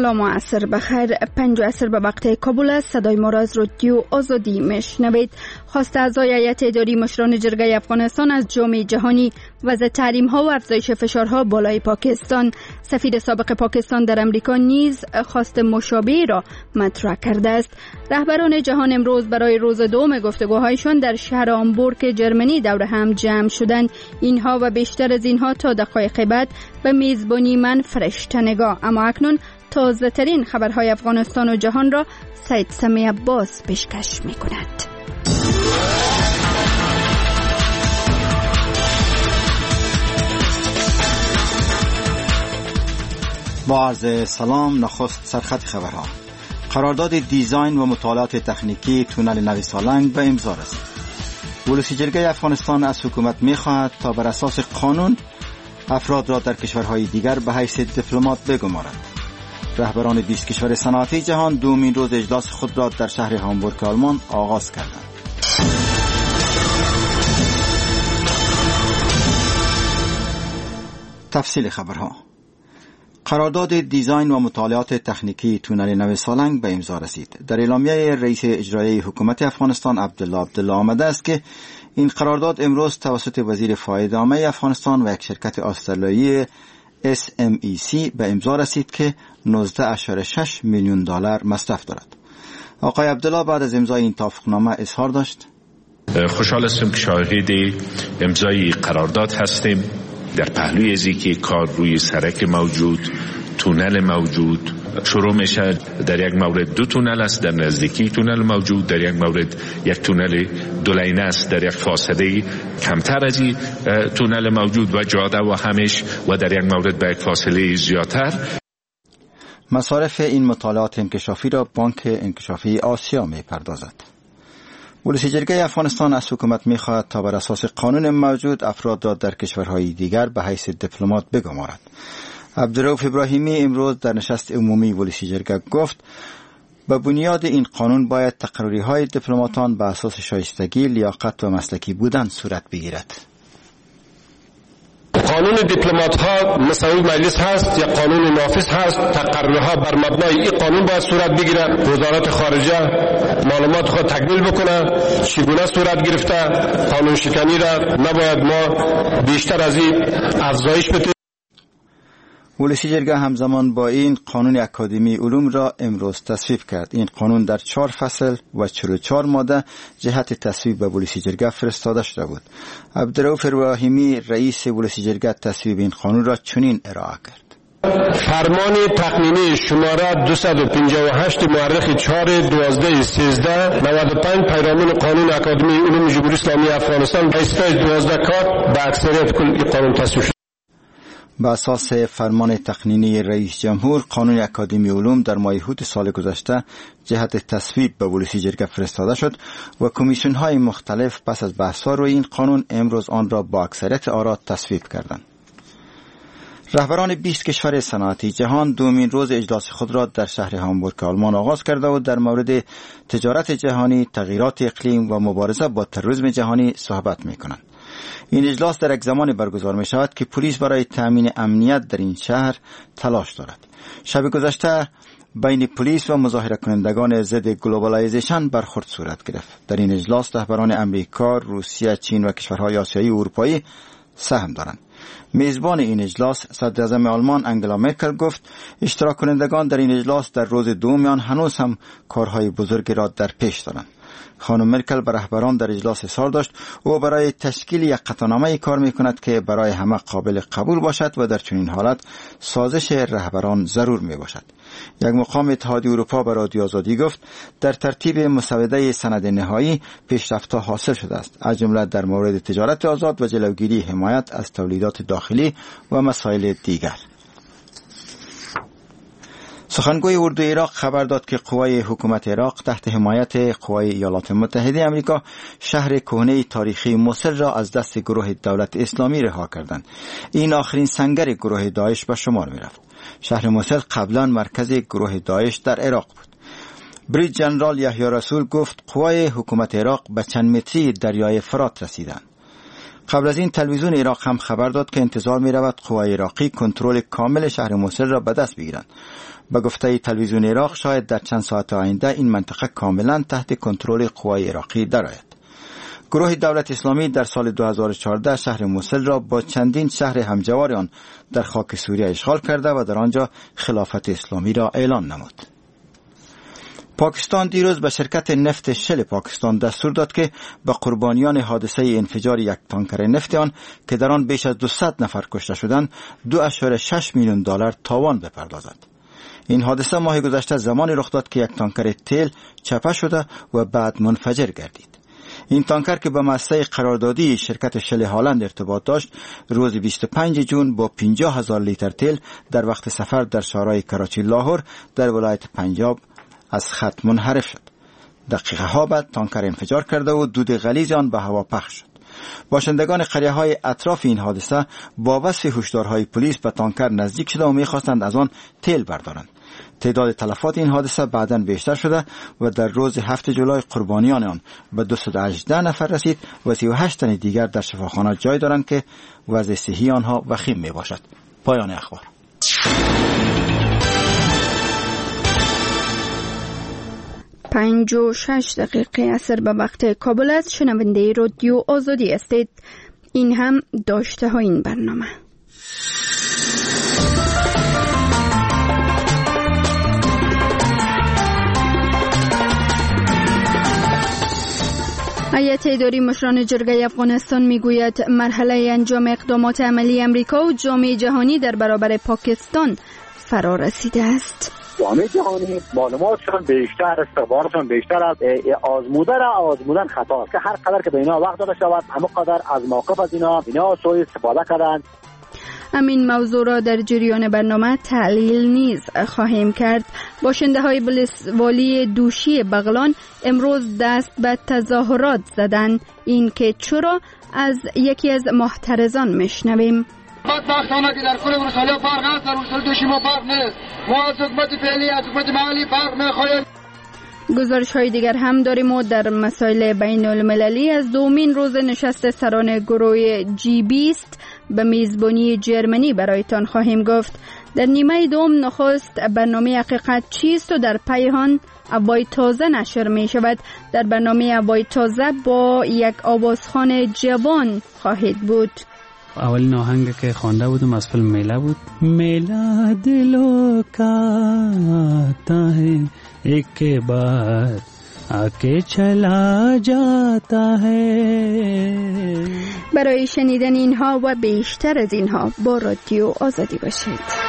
سلام و عصر بخیر. 5 عصر به وقت کابل است. صدای ما را از رادیو آزادی میشنوید. خواست اعضای هیئت اداری مشران جرگه افغانستان از جامعه جهانی وضع تحریم ها و افزایش فشارها بالای پاکستان. سفیر سابق پاکستان در امریکا نیز خواست مشابه را مطرح کرده است. رهبران جهان امروز برای روز دوم گفتگوهایشان در شهر هامبورگ جرمنی دور هم جمع شدند. اینها و بیشتر از اینها تا دقایق بعد به میزبانی من فرشته نگاه. اما اکنون تازه ترین خبرهای افغانستان و جهان را سید سمی عباس پیشکش می کند. با عرض سلام. نخست سرخط خبرها. قرارداد دیزاین و مطالعات تکنیکی تونل نوی سالنگ به امضا رسید. ولسی جرگه افغانستان از حکومت می‌خواهد تا بر اساس قانون افراد را در کشورهای دیگر به حیث دیپلمات بگمارد. رهبران 20 کشور صنعتی جهان دومین روز اجلاس خود را در شهر هامبورگ آلمان آغاز کردند. تفصیل خبرها. قرارداد دیزاین و مطالعات تکنیکی تونل نوی سالنگ به امضا رسید. در اعلامیه رئیس اجرایی حکومت افغانستان عبدالله آمده است که این قرارداد امروز توسط وزیر فایده عامه افغانستان و یک شرکت استرالیایی SMEC به امضا رسید که 19.6 میلیون دلار مصرف دارد. آقای عبدالله بعد از امضای این توافقنامه اظهار داشت: خوشحال هستم که شاهد امضای قرارداد هستیم. در پهلوی ازی که کار روی سرک موجود، تونل موجود شروع میشه. در یک مورد 2 تونل است، در نزدیکی تونل موجود. در یک مورد یک تونل 2 لینه است، در یک فاصله کمتر از این تونل موجود و جاده و همیش، و در یک مورد به یک فاصله زیادتر. مصارف این مطالعات انکشافی را بانک انکشافی آسیا میپردازد. ولسی جرگه افغانستان از حکومت می‌خواهد تا بر اساس قانون موجود افراد را در کشورهای دیگر به حیث دیپلمات بگمارد. عبدالرؤف ابراهیمی امروز در نشست عمومی ولسی جرگه گفت به بنیاد این قانون باید تقرری‌های دیپلماتان به اساس شایستگی، لیاقت و مسلکی بودن صورت بگیرد. قانون دیپلمات ها مسئول مجلس هست یا قانون نافذ هست. تقررها بر مبنای این قانون باید صورت بگیرد. وزارت خارجه معلومات خود تکمیل بکنه چگونه صورت گرفته. قانون شکنی را نباید ما بیشتر از این افزایش بدیم. ولسی جرگه همزمان با این قانون اکادمی علوم را امروز تصویب کرد. این قانون در 4 فصل و 44 ماده جهت تصویب به ولسی جرگه فرستاده شده بود. عبدالرؤف ابراهیمی رئیس ولسی جرگه تصویب این قانون را چنین ارائه کرد: فرمان تقنینی شماره 258 مورخ 4/12/1395 پیرامون قانون اکادمی علوم جمهوری اسلامی افغانستان به استای 12 کار به اکثریت کل این قانون تصویب شد. به اساس فرمان تقنینی رئیس جمهور قانون اکادمی علوم در ماه هوت سال گذشته جهت تصویب به ولسی جرگه فرستاده شد و کمیسیون های مختلف پس از بحث‌ها روی این قانون امروز آن را با اکثریت آرا تصویب کردند. رهبران 20 کشور صنعتی جهان دومین روز اجلاس خود را در شهر هامبورگ آلمان آغاز کرده و در مورد تجارت جهانی، تغییرات اقلیم و مبارزه با تروریسم جهانی صحبت می‌کنند. این اجلاس در یک زمان برگزار می شود که پلیس برای تامین امنیت در این شهر تلاش دارد. شب گذشته بین پلیس و مظاهره کنندگان ضد گلوبالایزیشن برخورد صورت گرفت. در این اجلاس رهبران امریکا، روسیه، چین و کشورهای آسیایی و اروپایی سهم دارند. میزبان این اجلاس صدراعظم آلمان انگلا مرکل گفت اشتراک کنندگان در این اجلاس در روز دوم هنوز هم کارهای بزرگی را در پیش دارند. خانم مرکل به رهبران در اجلاس اظهار داشت او برای تشکیل یک قطعنامه کار میکند که برای همه قابل قبول باشد و در چنین حالت سازش رهبران ضرور می باشد. یک مقام اتحادیه اروپا به رادیو آزادی گفت در ترتیب مسوده سند نهایی پیشرفت‌ها حاصل شده است، از جمله در مورد تجارت آزاد و جلوگیری حمایت از تولیدات داخلی و مسائل دیگر. سخنگوی اردوی عراق خبر داد که قوای حکومت عراق تحت حمایت قوای ایالات متحده آمریکا شهر کهنه تاریخی موصل را از دست گروه دولت اسلامی رها کردند. این آخرین سنگر گروه داعش به شمار می رفت. شهر موصل قبلا مرکز گروه داعش در عراق بود. بریج جنرال یحیی رسول گفت قوای حکومت عراق به چند متری دریای فرات رسیدند. قبل از این تلویزیون عراق هم خبر داد که انتظار می رود قوای عراقی کنترل کامل شهر موصل را به دست بگیرند. به گفته تلویزیون عراق شاید در چند ساعت آینده این منطقه کاملا تحت کنترل قوای عراقی درآید. گروه دولت اسلامی در سال 2014 شهر موصل را با چندین شهر همجوار آن در خاک سوریه اشغال کرده و در آنجا خلافت اسلامی را اعلان نمود. پاکستان دیروز به شرکت نفت شل پاکستان دستور داد که به قربانیان حادثه انفجار یک تانکر نفت آن که در آن بیش از 200 نفر کشته شدند 2.6 میلیون دلار تاوان بپردازد. این حادثه ماه گذشته زمانی رخ داد که یک تانکر تیل چپه شده و بعد منفجر گردید. این تانکر که به مؤسسه قراردادی شرکت شل هالند ارتباط داشت روز 25 جون با 50,000 لیتر تیل در وقت سفر در شهرهای کراچی لاهور در ولایت پنجاب از خط منحرف شد. دقیقه ها بعد تانکر انفجار کرده و دود غلیظ آن به هوا پخش شد. باشندگان قریه های اطراف این حادثه با وصف هشدارهای پلیس به تانکر نزدیک شده و می‌خواستند از آن تیل بردارند. تعداد تلفات این حادثه بعداً بیشتر شده و در روز 7 جولای قربانیان آن به 218 نفر رسید و 38 تن دیگر در شفاخانه جای دارند که وضع صحی آنها وخیم می باشد. پایان اخبار. پنج و 6 دقیقه عصر به وقت کابل است. شنونده رادیو آزادی هستید. این هم داشته ها این برنامه. هیئت اداری مشران جرگه افغانستان میگوید مرحله انجام اقدامات عملی امریکا و جامعه جهانی در برابر پاکستان فرا رسیده است. جامعه جهانی معلوماتشان بیشتر، استخبارشان بیشتر از آزمودن خطا است که هر قدر که به اینا وقت داده شود همه قدر از موقف از اینا سوء استفاده کردند. همین موضوع را در جریان برنامه تحلیل نیز خواهیم کرد. باشنده های ولسوالی دوشی بغلان امروز دست به تظاهرات زدند. این که چرا از یکی از محترضان میشنویم. بدبختانه که در کل ولسوالی فرق است، در ولسوالی دوشی ما فرق نیست. ما از حکومت فعلی از حکومت محلی فرق می‌خواهیم. گزارش های دیگر هم داریم و در مسائل بین المللی از دومین روز نشست سران گروه G20 به میزبانی جرمنی برایتان خواهیم گفت. در نیمه دوم نخست برنامه حقیقت چیست و در پیهان ابای تازه نشر می شود. در برنامه ابای تازه با یک آوازخوان جوان خواهید بود. اولین آهنگ که خوانده بودم از فیلم میله بود. میلا دلو کا آتا ہے ایک بار آکے چلا جاتا ہے. برای شنیدن اینها و بیشتر از اینها با رادیو آزادی باشید.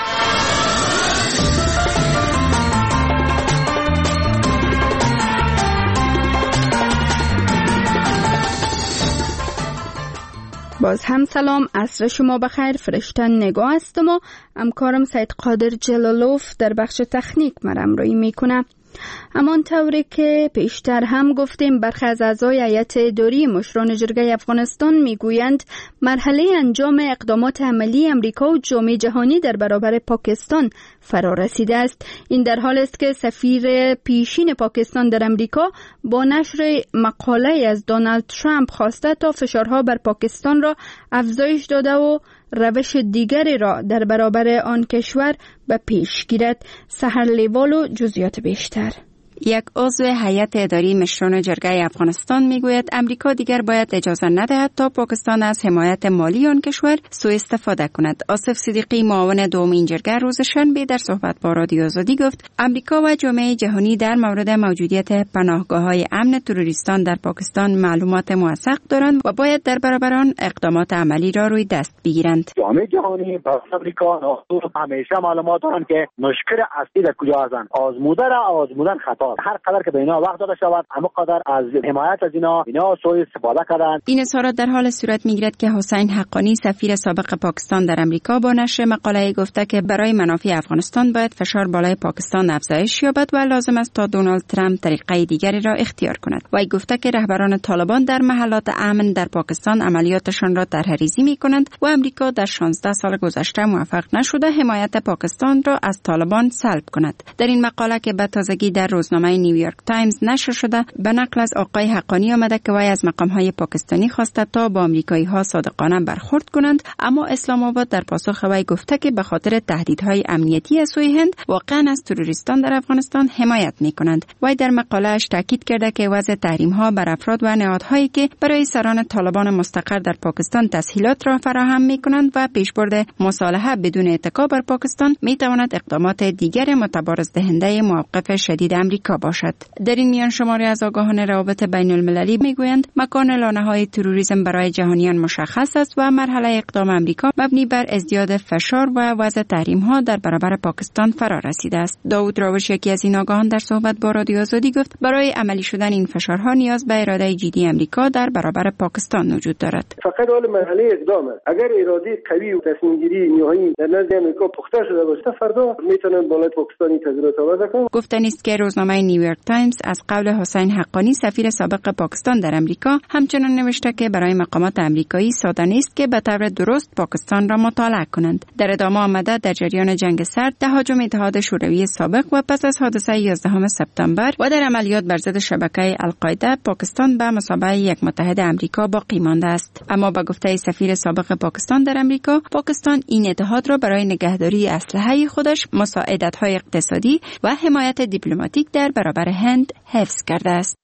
باز هم سلام، عصر شما بخیر. فرشتن نگاه هستم و همکارم سید قادر جلالوف در بخش تکنیک مرمرایی میکنه. همان طوری که پیشتر هم گفتیم برخی از اعضای هیئت اداری مشران جرگه افغانستان میگویند مرحله انجام اقدامات عملی امریکا و جامعه جهانی در برابر پاکستان فرا رسیده است. این در حال است که سفیر پیشین پاکستان در امریکا با نشر مقاله از دونالد ترامپ خواسته تا فشارها بر پاکستان را افزایش داده و روش دیگری را در برابر آن کشور به پیش گیرد. سحر لیوال و جزئیات بیشتر. یک عضو هیئت اداری مشران جرگه افغانستان میگوید امریکا دیگر باید اجازه ندهد تا پاکستان از حمایت مالی آن کشور سوء استفاده کند. آصف صدیقی معاون دومین جرگه روز شنبه در صحبت با رادیو آزادی گفت امریکا و جامعه جهانی در مورد موجودیت پناهگاه‌های امن تروریستان در پاکستان معلومات موثق دارند و باید در برابر آن اقدامات عملی را روی دست بگیرند. جامعه جهانی با امریکا همیشه معلومات دارند که مشکل اصلی در کجا هستند. آزمودن خطا. هر قدر که به اینا وقت داده شود همه قدر از حمایت از اینا سوء استفاده کردند. این اظهارات در حال صورت میگیرد که حسین حقانی سفیر سابق پاکستان در امریکا با نشر مقاله گفته که برای منافع افغانستان باید فشار بالای پاکستان افزایش یابد و لازم است تا دونالد ترامپ طریقه دیگری را اختیار کند. وی گفته که رهبران طالبان در محلات امن در پاکستان عملیاتشان را طرح‌ریزی می‌کنند و امریکا در 16 سال گذشته موفق نشده حمایت پاکستان را از طالبان سلب کند. در این مقاله که به تازگی در روزنامه روزنامه نیویورک تایمز نشر شده به نقل از آقای حقانی آمده که وی از مقام‌های پاکستانی خواسته تا با آمریکایی‌ها صادقانه برخورد کنند، اما اسلام آباد در پاسخ وی گفته که به خاطر تهدیدهای امنیتی از سوی هند واقعا از تروریستان در افغانستان حمایت می‌کنند. وی در مقاله‌اش تاکید کرده که وضع تحریم‌ها بر افراد و نهادهایی که برای سران طالبان مستقر در پاکستان تسهیلات را فراهم می‌کنند و پیشبرد مصالحه بدون اتکا بر پاکستان می‌تواند اقدامات دیگر متبارز دهنده موقف شدید امریکا باشد. در این میان شماری از آگاهان روابط بین المللی میگویند مکان لانه‌های تروریسم برای جهانیان مشخص است و مرحله اقدام امریکا مبنی بر ازدیاد فشار و وضع تحریم‌ها در برابر پاکستان فرا رسیده است. داوود راوش یکی از این آگاهان در صحبت با رادیو آزادی گفت برای عملی شدن این فشارها نیاز به اراده جدی امریکا در برابر پاکستان وجود دارد. فقط حال مرحله اقدام است. اگر اراده قوی و تصمیم گیری نهایی در نزد امریکا پخته شده باشه فردا میتونن بالای پاکستانی تغییرات آورده کنند. گفتنی است که روزنامه نیویورک تایمز از قول حسین حقانی سفیر سابق پاکستان در امریکا همچنان نوشته که برای مقامات امریکایی ساده نیست که به طور درست پاکستان را مطالعه کنند. در ادامه آمده در جریان جنگ سرد، تهاجم اتحاد شوروی سابق و پس از حادثه 11 سپتامبر و در عملیات بر ضد شبکه القاعده، پاکستان به مثابه یک متحد امریکا باقی مانده است. اما به گفته سفیر سابق پاکستان در امریکا، پاکستان این اتحاد را برای نگهداری اسلحه خودش، مساعدت‌های اقتصادی و حمایت دیپلماتیک در برابر هند حفظ کرده است.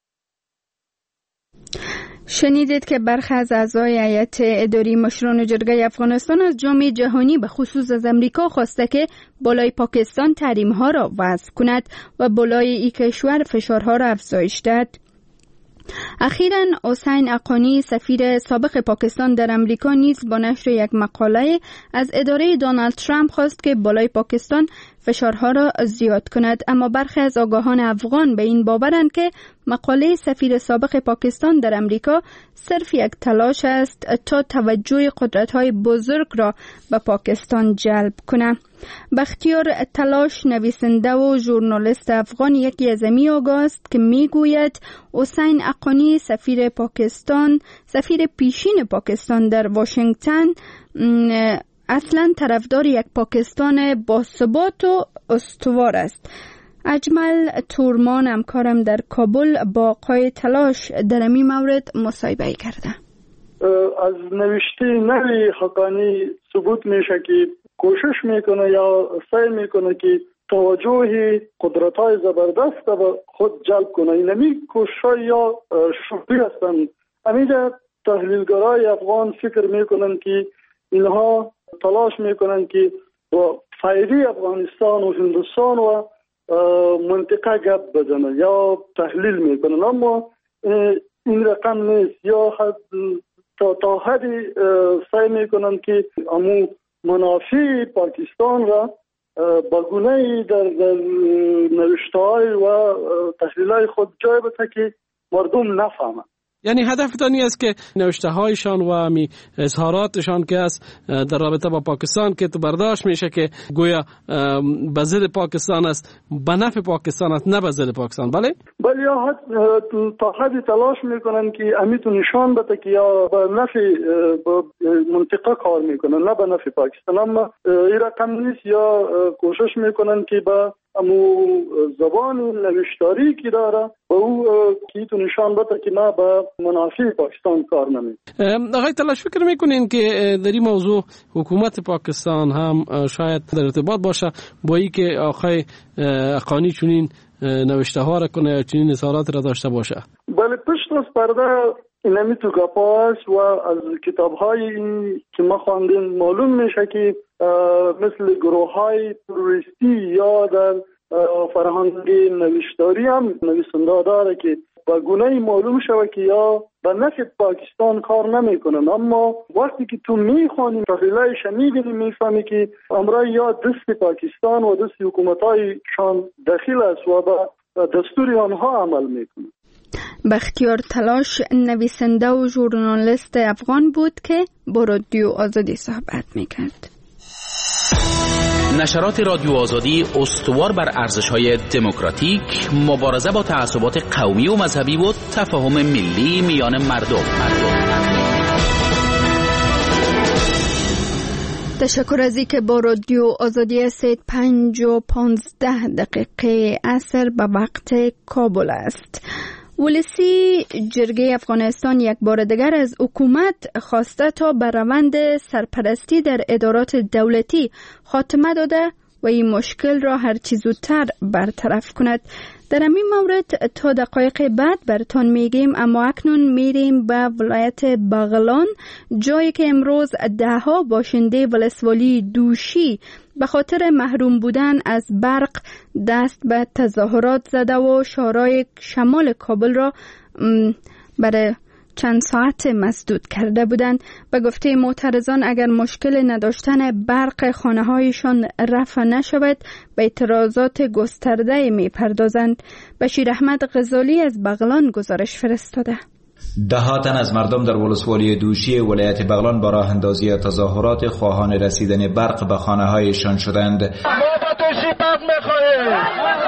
شنیدید که برخی از اعضای هیئت اداری مشران جرگه افغانستان از جامعه جهانی به خصوص از امریکا خواسته که بالای پاکستان تحریم‌ها را وضع کند و بالای این کشور فشارها را افزایش دهد. اخیراً حسین حقانی سفیر سابق پاکستان در امریکا نیز با نشر یک مقاله از اداره دونالد ترامپ خواست که بالای پاکستان فشارها را زیاد کند، اما برخی از آگاهان افغان به این باورند که مقاله سفیر سابق پاکستان در امریکا صرف یک تلاش است تا توجه قدرت‌های بزرگ را به پاکستان جلب کند. بختیار تلاش نویسنده و ژورنالیست افغان یکی از این آگاه است که میگوید حسین حقانی سفیر پیشین پاکستان در واشنگتن اصلا طرفدار یک پاکستان باثبات و استوار است. اجمل تورمان همکارم در کابل با آقای تلاش در این مورد مصاحبه کرده. از نوشته نوی حقانی ثبوت میشه که کوشش میکنه یا سعی میکنه که توجه قدرت‌های زبردست به خود جلب کنه. اینمی کوشش‌ها یا شوخی هستن. همینجا تحلیلگرای افغان فکر میکنن که اینها تلاش میکنن که با فایده افغانستان و هندوستان و منطقه گپ بزنن یا تحلیل میکنن، اما این رقم نیست. یا تا حدی سعی میکنن که امو منافع پاکستان را با گونه‌ای در نوشته‌های و تحلیل‌های خود جای بده که مردم نفهمند. یعنی هدف تانی است که نوشته هایشان و اظهاراتشان که است در رابطه با پاکستان که تو برداشت میشه که گویا به ضد پاکستان است، به نفع پاکستان است، نه به ضد پاکستان. بله یا تا حدی تلاش میکنن که امیتو نشان بده که یا به نفع منطقه کار میکنن نه به نفع پاکستان، اما این رقم نیست. یا کوشش میکنن که با امو زبان نوشتاری که داره با او که تو نشان بده که نه به منافع پاکستان کار نمیکنه. آقای تلاش فکر میکنین که در این موضوع حکومت پاکستان هم شاید در ارتباط باشه با این که آقای حقانی چنین نوشته ها را کنه یا چنین اظهارات را داشته باشه؟ بله، پشت از پرده اینمی تو گپاش و از کتاب های که ما خواندیم معلوم میشه که مثل گروه های تروریستی یا در فرهنگ نوشتاری هم نویسنده داره که با گونه معلوم شود که یا به نفع پاکستان کار نمیکنن، اما وقتی که تو میخوانی تحلیلایش میبینی میفهمی که امرای یا دست پاکستان و دست حکومتای شان داخل است و به دستور آنها عمل میکنه. بختیار تلاش نویسنده و ژورنالیست افغان بود که با رادیو آزادی صحبت میکرد. نشرات رادیو آزادی استوار بر ارزش‌های دموکراتیک، مبارزه با تعصبات قومی و مذهبی و تفاهم ملی میان مردم. تشکر از اینکه با رادیو آزادی هستید. 5:15 عصر به وقت کابل است. ولسی جرگه افغانستان یک بار دیگر از حکومت خواسته تا به روند سرپرستی در ادارات دولتی خاتمه داده و این مشکل را هرچی زودتر برطرف کند. در این مورد تا دقایق بعد براتون میگیم، اما اکنون میریم به ولایت بغلان، جایی که امروز دهها باشنده ولسوالی دوشی به خاطر محروم بودن از برق دست به تظاهرات زده و شهرهای شمال کابل را برای چند ساعت مسدود کرده بودند. به گفته معترضان اگر مشکل نداشتن برق خانه هایشان رفع نشود به اعتراضات گسترده می پردازند. بشیر احمد غزالی از بغلان گزارش فرستاده. ده تن از مردم در ولسوالی دوشی ولایت بغلان با راه اندازی تظاهرات خواهان رسیدن برق به خانه هایشان شدند. ما با دوشی برق می‌خواهیم.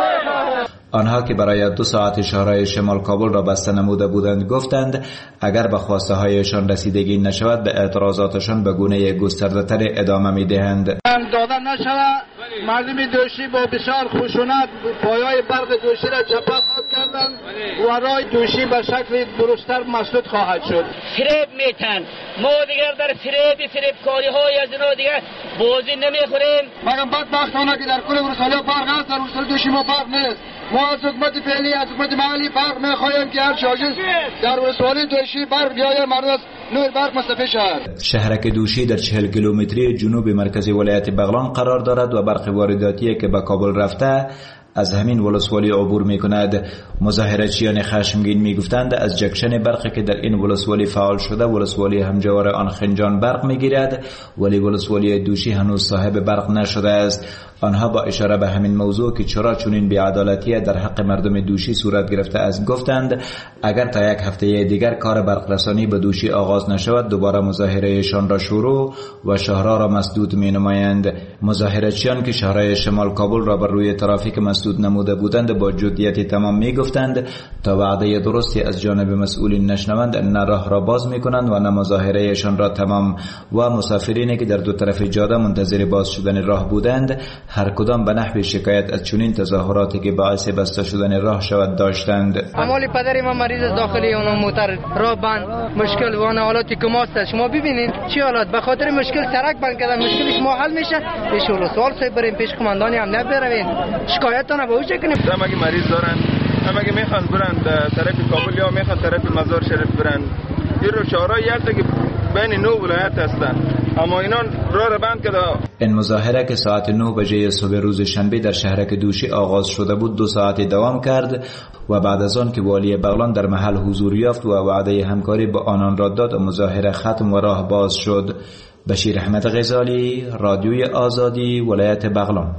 آنها که برای 2 ساعت شهرهای شمال کابل را بسته نموده بودند گفتند اگر به خواسته هایشان رسیدگی نشود به اعتراضاتشان به گونه گسترده تر ادامه می دهند. دادن نشود. مردم دوشی با بسیار خشونت پایه‌های برق دوشی را چپاق کردند و راه دوشی به شکل درست‌تر مسدود خواهد شد. فریب میتن، ما دیگر در فریبکاری های از اینا دیگر بازی نمیخوریم. مگر بدبختانه که در کل ولسوالی برق هست، در ولسوالی دوشی ما برق نیست. ما از حکومت فعلی، از حکومت محلی برق میخواهیم که هر شاجز در ولسوالی دوشی برق بیاید، مردم از نور برق مستفید شود. شهرک دوشی در 40 کیلومتری جنوب مرکزی ولایت بغلان قرار دارد و برق وارداتی که به کابل رفته از همین ولسوالی عبور می کند. مظاهرچیان خشمگین می گفتند از جکشن برقی که در این ولسوالی فعال شده ولسوالی همجوار آن خنجان برق می گیرد، ولی ولسوالی دوشی هنوز صاحب برق نشده است. آنها با اشاره به همین موضوع که چرا چنین بی‌عدالتی در حق مردم دوشی صورت گرفته است گفتند اگر تا یک هفته دیگر کار برق رسانی به دوشی آغاز نشود دوباره مظاهرهشان را شروع و شهرها را مسدود می نمایند. مظاهرچیان که شهرهای شمال کابل را بر روی ترافیک مسدود نموده بودند با جدیت تمام می گفتند تا وعده درستی از جانب مسئولین نشنوند نه راه را باز می کنند و نه مظاهرهشان را تمام. و مسافرینی که در دو طرف جاده منتظر باز شدن راه بودند هر کدام به نحو شکایت از چنین تظاهراتی که باعث بسته شدن راه شود داشتند. امالی پدر ما مریض داخلی اون موتر راه بند مشکل وانه حالاتی که ماست. شما ببینید چی حالات به خاطر مشکل سرک بند کردن مشکلش ما حل میشه. پیش رسول صاحب بریم پیش کماندانی هم نبروین شکایت نه به اوج کنیم. همه مریض دارن همه میخوان برن طرف کابل یا میخوان طرف مزار شریف برن. این رو شهرهای یلتا که بین 9 ولایت هستن اما اینا راه را بند کرده. این مظاهره که ساعت 9 بجه صبح روز شنبه در شهرک دوشی آغاز شده بود 2 ساعت دوام کرد و بعد از آن که والی بغلان در محل حضور یافت و وعده همکاری با آنان را داد مظاهره ختم و راه باز شد. بشیر احمد غزالی، رادیوی آزادی، ولایت بغلان.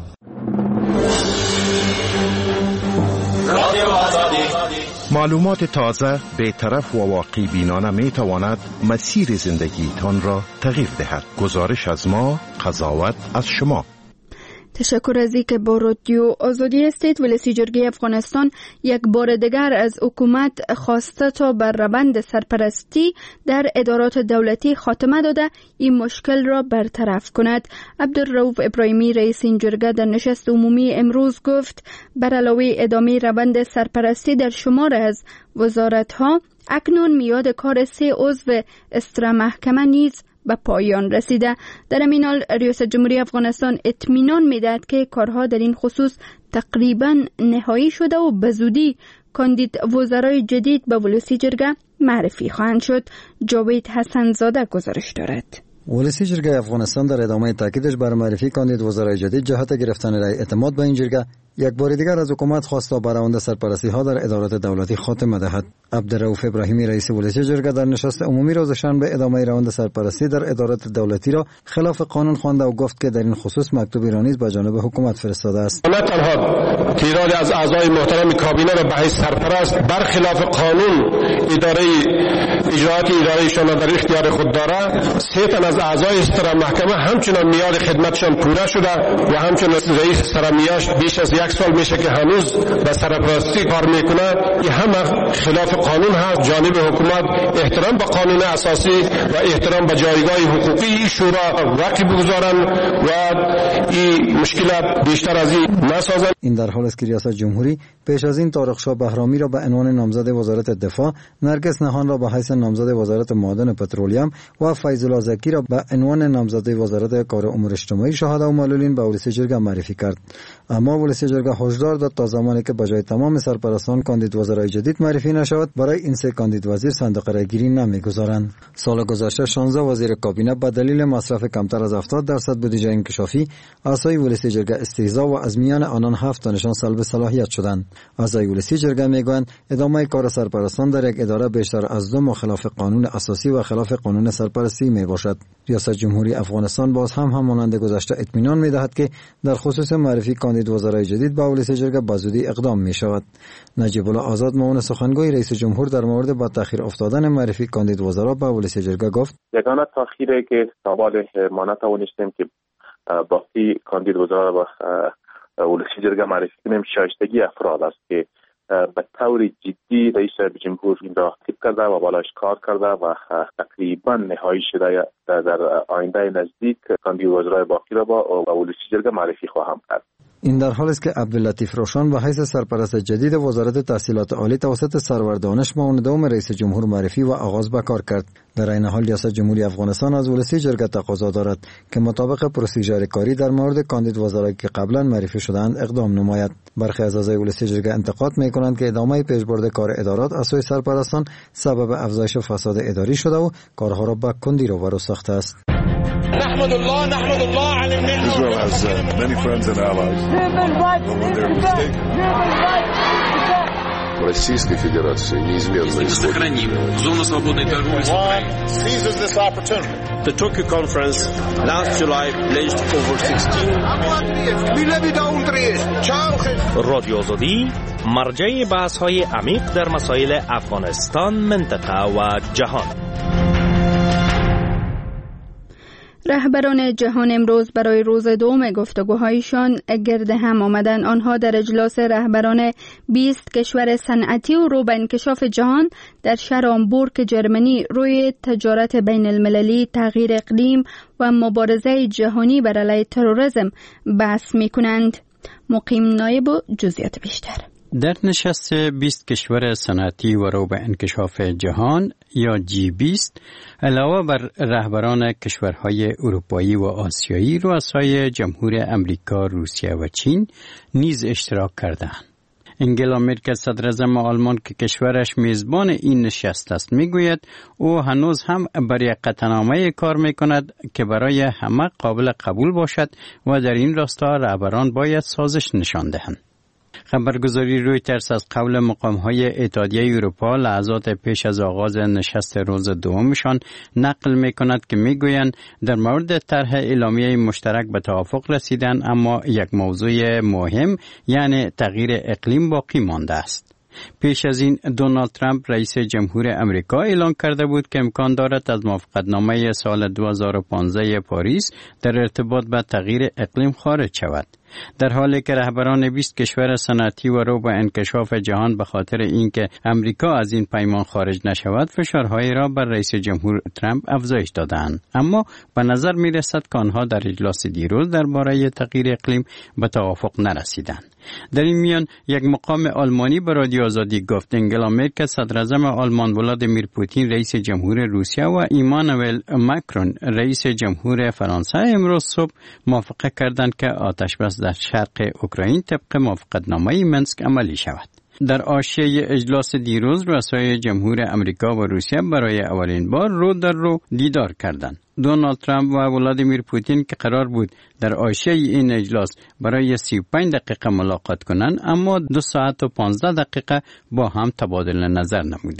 معلومات تازه، بی‌طرف و واقعی بینانه می تواند مسیر زندگیتان را تغییر دهد. گزارش از ما، قضاوت از شما. تشکر از اینکه با رادیو آزادی هستید. ولسی جرگه افغانستان یک بار دیگر از حکومت خواسته تا بر روند سرپرستی در ادارات دولتی خاتمه داده این مشکل را برطرف کند. عبدالرؤوف ابراهیمی رئیس این جرگه در نشست عمومی امروز گفت بر علاوه ادامه روند سرپرستی در شمار از وزارت‌ها اکنون میاد کار 3 عضو استرا محکمه نیز به پایان رسیده. در این حال ریاست جمهوری افغانستان اطمینان میدهد که کارها در این خصوص تقریبا نهایی شده و به زودی کاندید وزرای جدید به ولسی جرگه معرفی خواهند شد. جاوید حسن زاده گزارش دارد. ولسی جرگه افغانستان در ادامه تاکیدش بر معرفی کاندید وزرای جدید جهت گرفتن رای اعتماد به این جرگه یک بار دیگر از حکومت خواست تا بر روند سرپرستی ها در ادارات دولتی خاتمه دهد. عبدالرؤوف ابراهیمی رئیس ولسی جرگه در نشست عمومی روز شنبه ادامه روند سرپرستی در ادارات دولتی را خلاف قانون خوانده و گفت که در این خصوص مکتوبی را نیز به جانب حکومت فرستاده است. نه تنها تعداد از اعضای محترم کابینه را به حیث سرپرست برخلاف قانون اداره اجرات اداریشان در اختیار خود داره. 3 تن از اعضای ستره محکمه همچنان میاد خدمتشان پوره شده و همچنان رئیس سرمیاش بیش از 1 سال میشه که هنوز به سرپرستی کار میکنه. این همه خلاف قانون هست. جانب حکومت احترام به قانون اساسی و احترام به جایگاه حقوقی شورا وقتی بگذارن و این مشکلات بیشتر از این نسازن. این در حال است که ریاست جمهوری پیش از این طارق شاه بهرامی را به عنوان نامزد وزارت دفاع، نرگس نهان را به حیث نامزد وزارت معادن و پترولیم و فیض الله زکی را به عنوان نامزد وزارت کار امور اجتماعی شهدا و معلولین به ولسی جرگه معرفی کرد. اما ولسی جرگه هشدار داد تا زمانی که بجای تمام سرپرستان کاندید وزرای جدید معرفی نشود، برای این 3 کاندید وزیر صندوق رای گیری نمیگذارند. سال گذشته 16 وزیر کابینه به دلیل مصرف کمتر از 70% بودجه انکشافی اعضای ولسی جرگه استهزا و از میان آنان 7 تنشان سلب صلاحیت شدند. اعضای ولسی جرگه میگویند ادامه کار سرپرستان در یک اداره بیشتر از 2 مخالف قانون اساسی و خلاف قانون سرپرستی می باشد. ریاست جمهوری افغانستان باز هم همانند گذشته اطمینان می‌دهد که در خصوص معرفی کاندید وزرای جدید به ولسی جرگه بزودی اقدام می‌شود. نجیب الله آزاد معاون سخنگوی رئیس جمهور در مورد با تأخیر افتادن معرفی کاندید وزرا به ولسی جرگه گفت: یگانه تأخیری که سوال ما نتوانستیم که باقی کاندید وزرا را به ولسی جرگه معرفی کنیم شایستگی افراد است که به طور جدی رئیس جمهور این را تیپ کرده و بالاش کار کرده و تقریبا نهایی شده. در آینده نزدیک کاندید وزرای باقی را با ولسی جرگه معرفی خواهم کرد. این در حالی است که عبداللطیف روشن به حیث سرپرست جدید وزارت تحصیلات عالی توسط سرور دانش معاون دوم رئیس جمهور معرفی و آغاز به کار کرد. در این حال ریاست جمهوری افغانستان از ولسی جرگه تقاضا دارد که مطابق پروسیجر کاری در مورد کاندید وزرایی که قبلا معرفی شدند اقدام نماید. برخی از اعضای ولسی جرگه انتقاد می‌کنند که ادامه پیشبرد کار ادارات از سوی سرپرستان سبب افزایش فساد اداری شده و کارها را به کندی روبرو ساخته است. نحمد الله على النعمة. Israel has many friends and allies. Российской Федерации неизменно сохраним зону свободной торговли с Украиной. Seizes this opportunity. The Tokyo conference last July pledged over 16 رادیو آزادی مرجع بحث‌های عمیق در مسائل افغانستان، منطقه و جهان. رهبران جهان امروز برای روز دوم گفتگوهایشان گرد هم آمدند. آنها در اجلاس رهبران 20 کشور صنعتی و رو به انکشاف جهان در شهر هامبورگ جرمنی روی تجارت بین المللی، تغییر اقلیم و مبارزه جهانی بر علیه تروریسم بحث می کنند. مقیم نایب و جزئیات بیشتر. در نشست 20 کشور صنعتی و رو به انکشاف جهان یا G20 علاوه بر رهبران کشورهای اروپایی و آسیایی، رؤسای جمهور امریکا، روسیه و چین نیز اشتراک کردند. انگلا مرکل صدراعظم آلمان که کشورش میزبان این نشست است میگوید او هنوز هم بر یک قطعنامه کار میکند که برای همه قابل قبول باشد و در این راستا رهبران باید سازش نشان دهند. خبرگزاری رویترز از قول مقام‌های اتحادیه اروپا لحظات پیش از آغاز نشست روز دومشان نقل می‌کند که می‌گویند در مورد طرح اعلامیه مشترک به توافق رسیدند، اما یک موضوع مهم یعنی تغییر اقلیم باقی مانده است. پیش از این دونالد ترامپ رئیس جمهور امریکا اعلان کرده بود که امکان دارد از موافقتنامه سال 2015 پاریس در ارتباط به تغییر اقلیم خارج شود. در حالی که رهبران 20 کشور صنعتی و رو به انکشاف جهان به خاطر اینکه امریکا از این پیمان خارج نشود فشارهای را بر رئیس جمهور ترامپ افزایش دادند، اما به نظر می رسد که آنها در اجلاس دیروز درباره تغییر اقلیم به توافق نرسیدند. در این میان یک مقام آلمانی به رادیو آزادی گفت انگلا مرکل صدراعظم آلمان، ولادیمیر پوتین رئیس جمهور روسیه و ایمانوئل ماکرون رئیس جمهور فرانسه امروز صبح موافقت کردند که آتشبس در شرق اوکراین طبق موافقتنامه منسک عملی شود. در حاشیه اجلاس دیروز رؤسای جمهور امریکا و روسیه برای اولین بار رو در رو دیدار کردند. دونالد ترامپ و ولادیمیر پوتین که قرار بود در حاشیه این اجلاس برای 35 دقیقه ملاقات کنند، اما 2 ساعت و 15 دقیقه با هم تبادل نظر نمودند.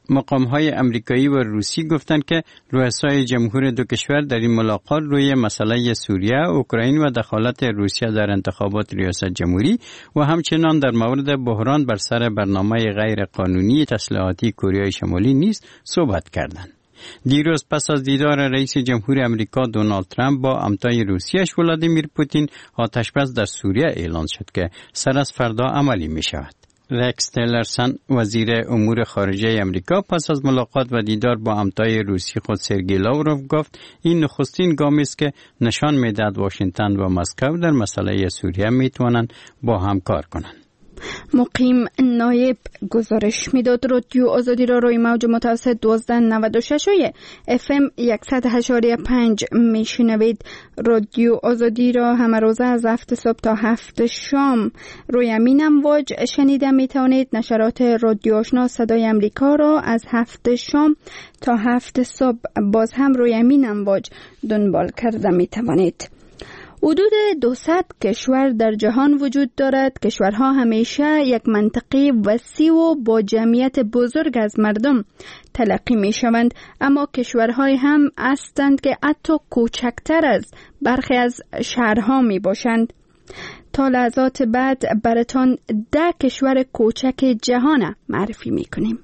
مقام‌های امریکایی و روسی گفتند که رؤسای جمهور دو کشور در این ملاقات روی مسئله سوریه، اوکراین و دخالت روسیه در انتخابات ریاست جمهوری و همچنان در مورد بحران بر سر برنامه غیر قانونی تسلیحاتی کره شمالی نیز صحبت کردند. دیروز پس از دیدار رئیس جمهور امریکا دونالد ترامپ با همتای روسیه‌اش ولادیمیر پوتین، آتشبس در سوریه اعلان شد که سر از فردا عملی می شود. رکس تیلرسن وزیر امور خارجه امریکا پس از ملاقات و دیدار با همتای روسی خود سرگئی لاوروف گفت این نخستین گامی است که نشان می‌دهد واشنگتن و مسکو در مسئله سوریه می‌توانند با هم کار کنند. مقیم نایب گزارش میداد رادیو آزادی را روی موج متوسط 1296 FM 100.5 میشنوید. رادیو آزادی را همه روزه از 7 صبح تا 7 شام روی همین امواج شنیده میتوانید. نشرات رادیو آشنا صدای امریکا را از 7 شام تا 7 صبح باز هم روی همین امواج دنبال کرده میتوانید. حدود 200 کشور در جهان وجود دارد. کشورها همیشه یک منطقه وسیع و با جمعیت بزرگ از مردم تلقی می شوند، اما کشورهای هم هستند که حتی کوچکتر از برخی از شهرها می باشند. تا لحظات بعد براتان 10 کشور کوچک جهان معرفی می کنیم.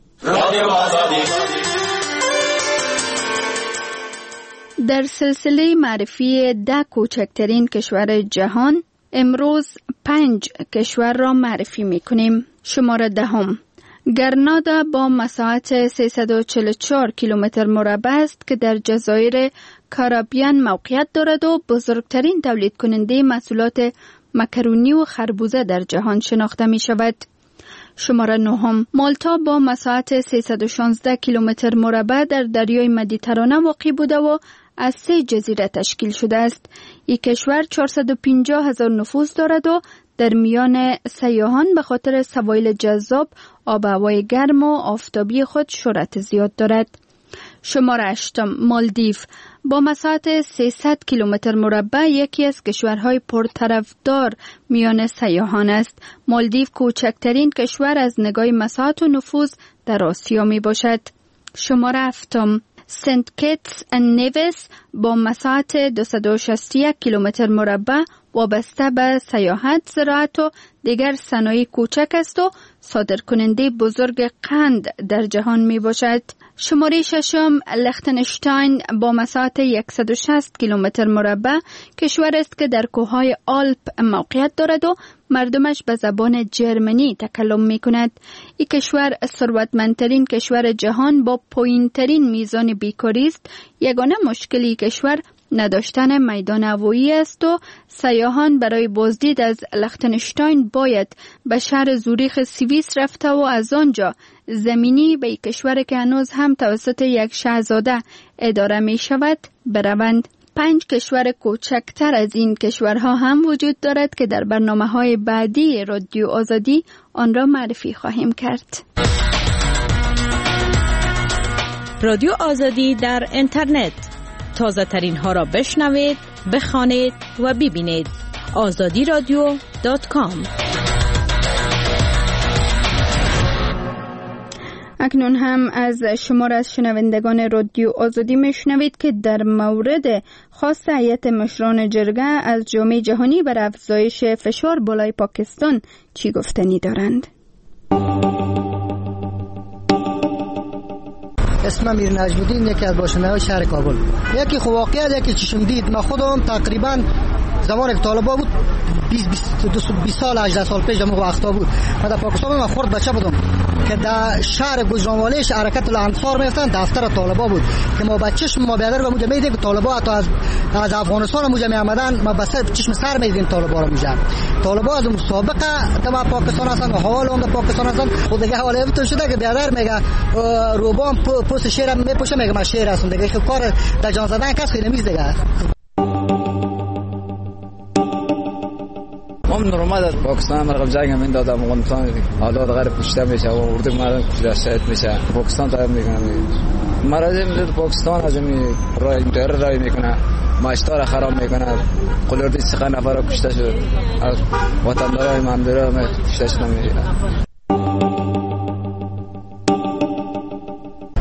در سلسله معرفی 10 کوچکترین کشور جهان امروز 5 کشور را معرفی می کنیم. شماره 10 گرنادا با مساحت 344 کیلومتر مربع است که در جزایر کارائیبیان موقعیت دارد و بزرگترین تولید کننده محصولات مکرونی و خربوزه در جهان شناخته می شود. شماره 9 مالتا با مساحت 316 کیلومتر مربع در دریای مدیترانه واقع بوده و از 3 جزیره تشکیل شده است. این کشور 450,000 نفوس دارد و در میان سیاحان به خاطر سواحل جذاب، آب و هوای گرم و آفتابی خود شهرت زیاد دارد. شماره 8 مالدیو با مساحت 300 کیلومتر مربع یکی از کشورهای پرطرفدار میان سیاحان است. مالدیو کوچکترین کشور از نگاه مساحت و نفوذ در آسیا می باشد. شماره 7 سنت کیتس اند نیویس با مساحت 261 کیلومتر مربع وابسته به سیاحت، زراعت و دیگر صنایع کوچک است و صادرکننده بزرگ قند در جهان می باشد. شماره 6 لختنشتاین با مساحت 160 کیلومتر مربع کشور است که در کوههای آلپ موقعیت دارد و مردمش به زبان جرمنی تکلم می کند. این کشور ثروتمندترین کشور جهان با پایین‌ترین میزان بیکاری است. یگانه مشکلی کشور نداشتن میدان هوایی است و سیاحان برای بازدید از لختنشتاین باید به شهر زوریخ سوئیس رفته و از آنجا زمینی به کشور که هنوز هم توسط یک شاهزاده اداره می شود بروند. 5 کشور کوچکتر از این کشورها هم وجود دارد که در برنامه‌های بعدی رادیو آزادی آن را معرفی خواهیم کرد. رادیو آزادی در اینترنت، تازه ترین ها را بشنوید، بخوانید و ببینید. azadiradio.com. اکنون هم از شمار از شنوندگان رادیو آزادی میشنوید که در مورد خواست هیئت مشران جرگه از جامعه جهانی بر افزایش فشار بالای پاکستان چی گفتنی دارند. اسمم میر نجم‌الدین، یکی از باشنده‌های شهر کابل. یکی واقعیت یکی چشم دید. من خودم تقریبا زمان که طالبا بود 20 سال 18 سال پیش موقع وقتا بود. من در پاکستان من خرد بچه بودم که در شهر گجرانوالیش حرکت الانصار میفتن، دفتر طالبا بود که ما بچه‌ش ما بیادر به موجه میدیم که طالبا حتی از افغانستان موجه می آمدن. ما بس چشم سر میدیم طالبا رو میجن. طالبا از مسابقه در پاکستان هستن و حال اون در پاکستان هستن. خود دیگه حالا تو شده که بیادر میگه روبام پوست شیر میپوشه، میگه من شیر هستم دیگه. کار در جان زدن کس خیلی نمیز دیگه. من نورمال از پاکستان مرغم جنگ من دادم افغانستان حالا غیر پشته میشه و اردو مردم کشته شهید میشه. پاکستان طرف میکنم مرزی میاد پاکستان از می رای تر رای میکنه، ماشتار خراب میکنه. قلردی سه نفر کشته شد از وطندارای مامدارا کشته شدن.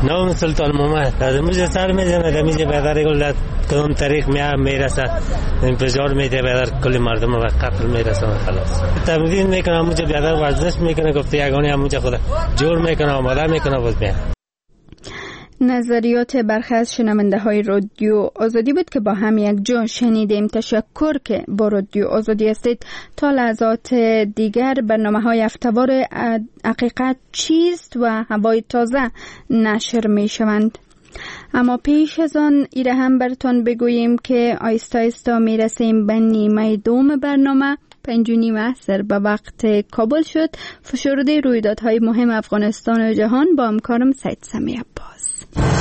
نام سلطان محمد از موجه سر میزنه دمیجه بدر گل کدوم طریق میرسه انفجار میده بدر کل مردم و قتل میرسه خلاص تمرین میکنه موجه بدر ورزش میکنه گفته یگانی موجه خود جور میکنه آماده میکنه باز میاد. نظریات برخی از شنونده های رادیو آزادی بود که با هم یک جا شنیدیم. تشکر که با رادیو آزادی هستید. تا لحظات دیگر برنامه های هفته‌وار حقیقت چیست و هوای تازه نشر می شوند. اما پیش از آن ایره هم براتون بگوییم که آیستا آیستا می رسیم به نیمه دوم برنامه. 5:30 عصر به وقت کابل شد. فشرده رویدادهای مهم افغانستان و جهان با همکارم سید سمی عباس.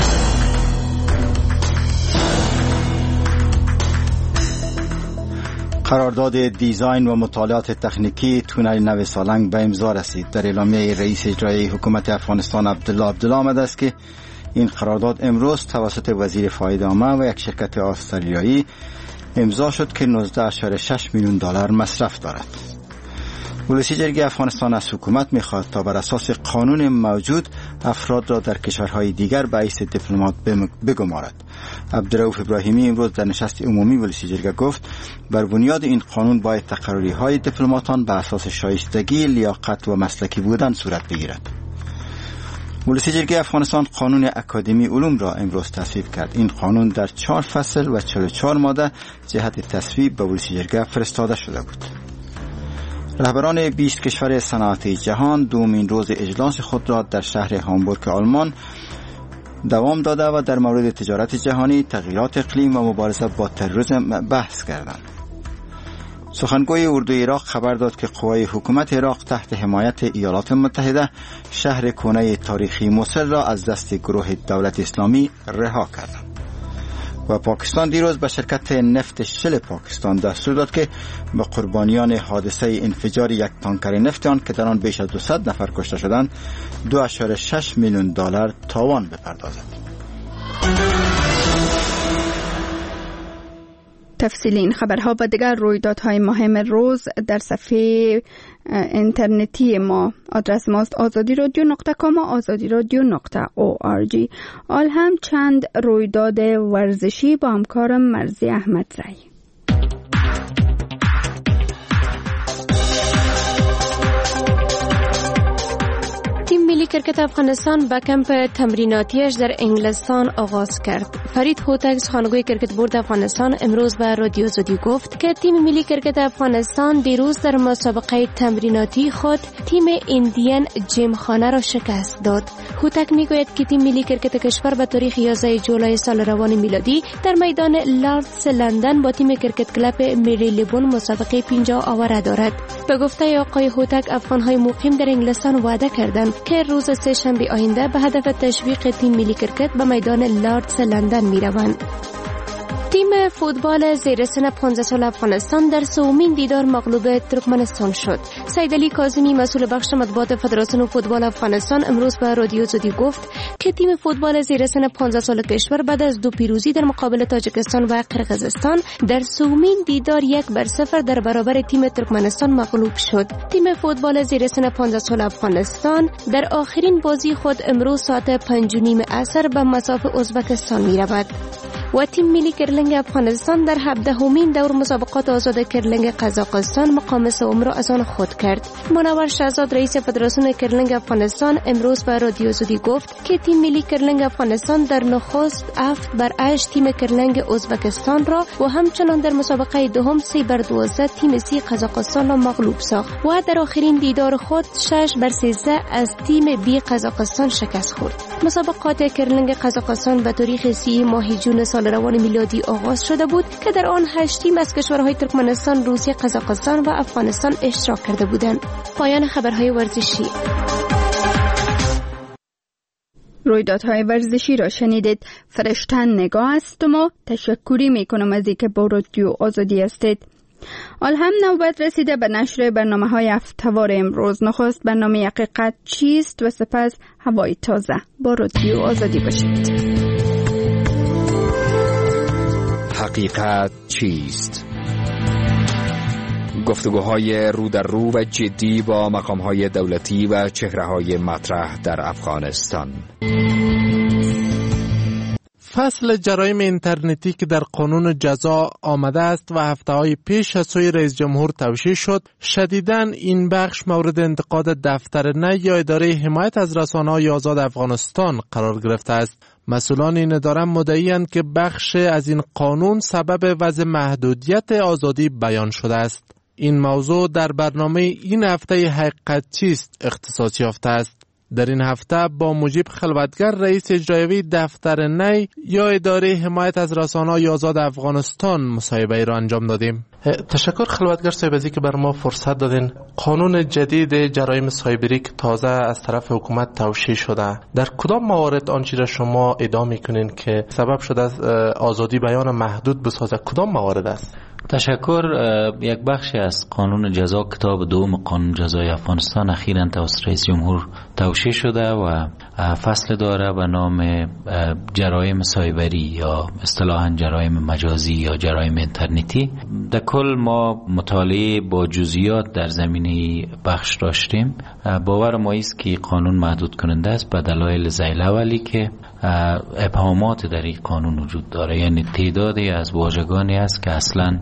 قرارداد دیزاین و مطالعات تکنیکی تونل نو سالنگ به امضا رسید. در اعلامیه رئیس اجرایی حکومت افغانستان عبدالله آمده است که این قرارداد امروز توسط وزیر فایده عامه و یک شرکت استرالیایی امضا شد که 19.6 میلیون دلار مصرف دارد. ولسی جرگه افغانستان از حکومت میخواد تا بر اساس قانون موجود افراد را در کشورهای دیگر به حیث دیپلمات بگمارد. عبدالرؤوف ابراهیمی امروز در نشست عمومی ولسی جرگه گفت بر بنیاد این قانون باید تقرری های دیپلماتان به اساس شایستگی، لیاقت و مسلکی بودن صورت بگیرد. ولسی جرگه افغانستان قانون اکادمی علوم را امروز تصویب کرد. این قانون در 4 فصل و 44 ماده جهت تصویب به ولسی جرگه فرستاده شده بود. رهبران 20 کشور صنعتی جهان دومین روز اجلاس خود را در شهر هامبورگ آلمان دوام داده و در مورد تجارت جهانی، تغییرات اقلیم و مبارزه با تروریسم بحث کردند. سخنگوی اردوی عراق خبر داد که قوای حکومت عراق تحت حمایت ایالات متحده شهر کهنه تاریخی موصل را از دست گروه دولت اسلامی رها کردند. و پاکستان دیروز به شرکت نفت شل پاکستان دستور داد که به قربانیان حادثه انفجار یک تانکر نفت آن که در آن بیش از 200 نفر کشته شدند 2.6 میلیون دلار تاوان بپردازد. تفصیل این خبرها و دیگر رویدادهای مهم روز در صفحه اینترنتی ما. آدرس ماست azadi.radio.com و azadi.radio.org. آل هم چند رویداد ورزشی با همکارم مرزی احمدزی. تیم ملی کرکت افغانستان با کمپ تمریناتیش در انگلستان آغاز کرد. فرید هوتک سخنگوی کرکت بورد افغانستان امروز به رادیو آزادی گفت که تیم ملی کرکت افغانستان دیروز در مسابقه تمریناتی خود تیم ایندین جیمخانه را شکست داد. هوتک میگوید که تیم ملی کرکت کشور به تاریخ 11 جولای سال روان میلادی در میدان لردز لندن با تیم کرکت کلب مریلیبون مسابقه 50 آوره دارد. به گفته آقای هوتک افغان‌های مقیم در انگلستان وعده کردند که روز سه‌شنبه آینده به هدف تشویق تیم ملی کرکت به میدان لردز لندن میروند. تیم فوتبال زیر سن 15 سال افغانستان در سومین دیدار مغلوب ترکمنستان شد. سید علی کاظمی مسئول بخش مطبوعات فدراسیون فوتبال افغانستان امروز به رادیو آزادی گفت که تیم فوتبال زیر سن 15 سال کشور بعد از 2 پیروزی در مقابل تاجیکستان و قرقیزستان در سومین دیدار 1-0 در برابر تیم ترکمنستان مغلوب شد. تیم فوتبال زیر سن 15 سال افغانستان در آخرین بازی خود امروز ساعت 5:30 عصر به مصاف ازبکستان می‌رود. و تیم ملی کرلینگ افغانستان در 17مین دور مسابقات آزاد کرلینگ قزاقستان مقام سوم را از آن خود کرد. منور شهزاد رئیس فدراسیون کرلینگ افغانستان امروز به رادیو آزادی گفت که تیم ملی کرلینگ افغانستان در نخست 7-8 تیم کرلینگ ازبکستان را و همچنان در مسابقه دوم 3-12 تیم سی قزاقستان را مغلوب ساخت و در آخرین دیدار خود 6-13 از تیم بی قزاقستان شکست خورد. مسابقات کرلینگ قزاقستان به تاریخ 30 ماه جون سال روان میلادی آغاز شده بود که در آن 8 تیم از کشورهای ترکمنستان، روسیه، قزاقستان و افغانستان اشتراک کرده بودند. پایان خبرهای ورزشی. رویدادهای ورزشی را شنیدید. فرشتن نگاه هستم و تشکری میکنم از اینکه با رادیو آزادی هستید. حال هم نوبت رسیده به نشر برنامه‌های هفته‌وار امروز. نخست برنامه حقیقت چیست و سپس هوای تازه. با رادیو آزادی باشید. حقیقت چیست؟ گفتگوهای رو در رو و جدی با مقام‌های دولتی و چهره‌های مطرح در افغانستان. فصل جرایم اینترنتی که در قانون جزا آمده است و هفته‌های پیش از سوی رئیس جمهور توشیح شد، شدیداً این بخش مورد انتقاد دفتر نی یا اداره حمایت از رسانه‌های آزاد افغانستان قرار گرفته است. مسئولان این اداره مدعی‌اند که بخش از این قانون سبب وضع محدودیت آزادی بیان شده است. این موضوع در برنامه این هفته حقیقت چیست اختصاص یافته است. در این هفته با مجیب خلوتگر رئیس اجرایی دفتر نی یا اداره حمایت از رسانه‌های آزاد افغانستان مصاحبه را انجام دادیم. تشکر خلوتگر صاحب از اینکه بر ما فرصت دادین. قانون جدید جرایم سایبری که تازه از طرف حکومت توشیح شده، در کدام موارد آنچه را شما ادعا میکنین که سبب شده آزادی بیان محدود بسازه؟ کدام موارد است؟ تشکر. یک بخشی از قانون جزا، کتاب دوم قانون جزای افغانستان، اخیراً توسط رئیس جمهور توشیح شده و فصل داره به نام جرایم سایبری یا اصطلاحاً جرایم مجازی یا جرایم اینترنتی. در کل ما مطالعه با جزئیات در زمینه بخش داشتیم. باور ما است که قانون محدود کننده است به دلایل ذیل اولی که ابهامات در این قانون وجود داره، یعنی تعدادی از واژگانی است که اصلا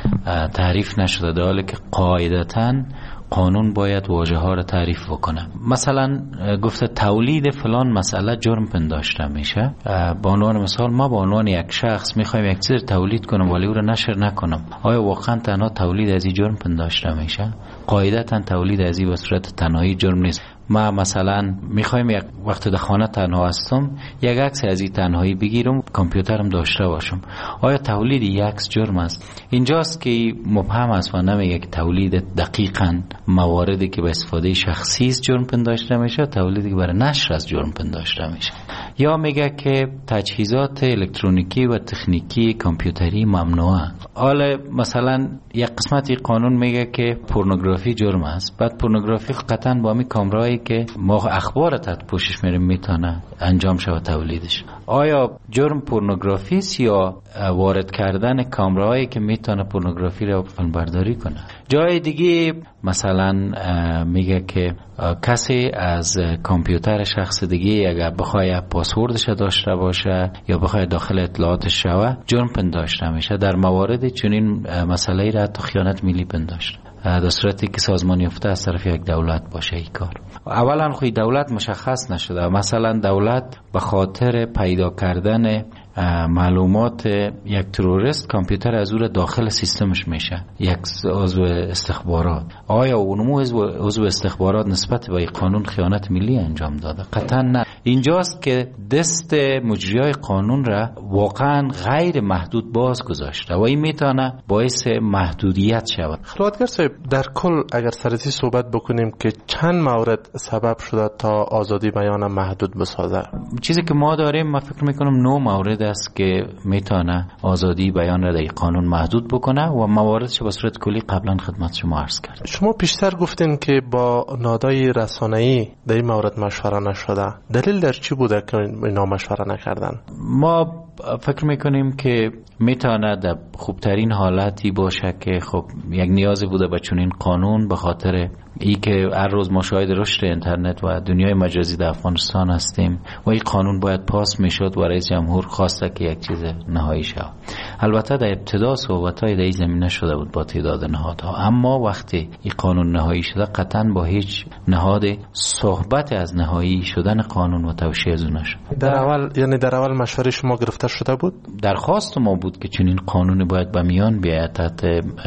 تعریف نشده، در حالی که قاعدتاً قانون باید واژه ها را تعریف بکنه. مثلا گفته تولید فلان مسئله جرم پنداشته میشه. به عنوان مثال ما به عنوان یک شخص میخوایم یک چیز تولید کنم ولی او را نشر نکنم، آیا واقعا تنها تولید از این جرم پنداشته میشه؟ قاعدتاً تولید از این به صورت تنهایی جرم نیست. ما مثلا میخوایم یک وقت در خانه تنها هستم یک عکس از این تنهایی بگیرم، کامپیوترم داشته باشم، آیا تولید یک عکس جرم است؟ اینجاست که مبهم است و نمیگه که تولید دقیقاً مواردی که به استفاده شخصی است جرم پنداشته میشه، تولیدی که برای نشر از جرم پنداشته میشه. یا میگه که تجهیزات الکترونیکی و تکنیکی کامپیوتری ممنوعه. حالا مثلا یک قسمتی قانون میگه که پورنوگرافی جرم است، بعد پورنوگرافی قطعاً با می کامرایی که ما اخبار تحت پوشش میریم میتونه انجام شود تولیدش. آیا جرم پورنوگرافی است یا وارد کردن کامرایی که میتونه پورنوگرافی رو فیلمبرداری کنه؟ جای دیگه مثلا میگه که کسی از کامپیوتر شخص دیگه اگر بخواد پاسوردش داشته باشه یا بخواد داخل اطلاعاتش شوه جرم پنداشته میشه. در موارد چنین مسئله را حتی خیانت ملی پنداشته، در صورتی که سازمان یافته از طرف یک دولت باشه این کار. اولا خوی دولت مشخص نشده، مثلا دولت به خاطر پیدا کردن معلومات یک تروریست کامپیوتر از او را داخل سیستمش میشه، یک عضو استخبارات. آیا اونمو عضو استخبارات نسبت به قانون خیانت ملی انجام داده؟ قطعا نه. اینجاست که دست مجریای قانون را واقعا غیر محدود باز گذاشته و این میتونه باعث محدودیت شود. خلوتگر صاحب، در کل اگر سرتی صحبت بکنیم که چند مورد سبب شده تا آزادی بیان محدود بسازه؟ چیزی که ما داریم من فکر میکنم 9 مورد است که میتونه آزادی بیان را در قانون محدود بکنه و مواردش به صورت کلی قبلا خدمت شما عرض کرد. شما پیشتر گفتین که با نهادهای رسانه‌ای در این مورد مشوره نشده. دلیل در چی بوده که اینا مشوره نکردن؟ ما فکر میکنیم که میتونه در خوبترین حالتی باشه که خب یک نیازی بوده به چنین قانون، به خاطر ای که هر روز ما شاهد رشد اینترنت و دنیای مجازی در افغانستان هستیم و این قانون باید پاس میشد و رئیس جمهور خواسته که یک چیز نهایی شود. البته در ابتدا صحبت‌های در این زمینه شده بود با تعداد نهادها، اما وقتی این قانون نهایی شده قطعاً با هیچ نهاد صحبت از نهایی شدن قانون و توشیح از اون نشد. در اول مشوره شما گرفته شده بود؟ درخواست ما بود که چنین قانونی باید به میان بیاید تحت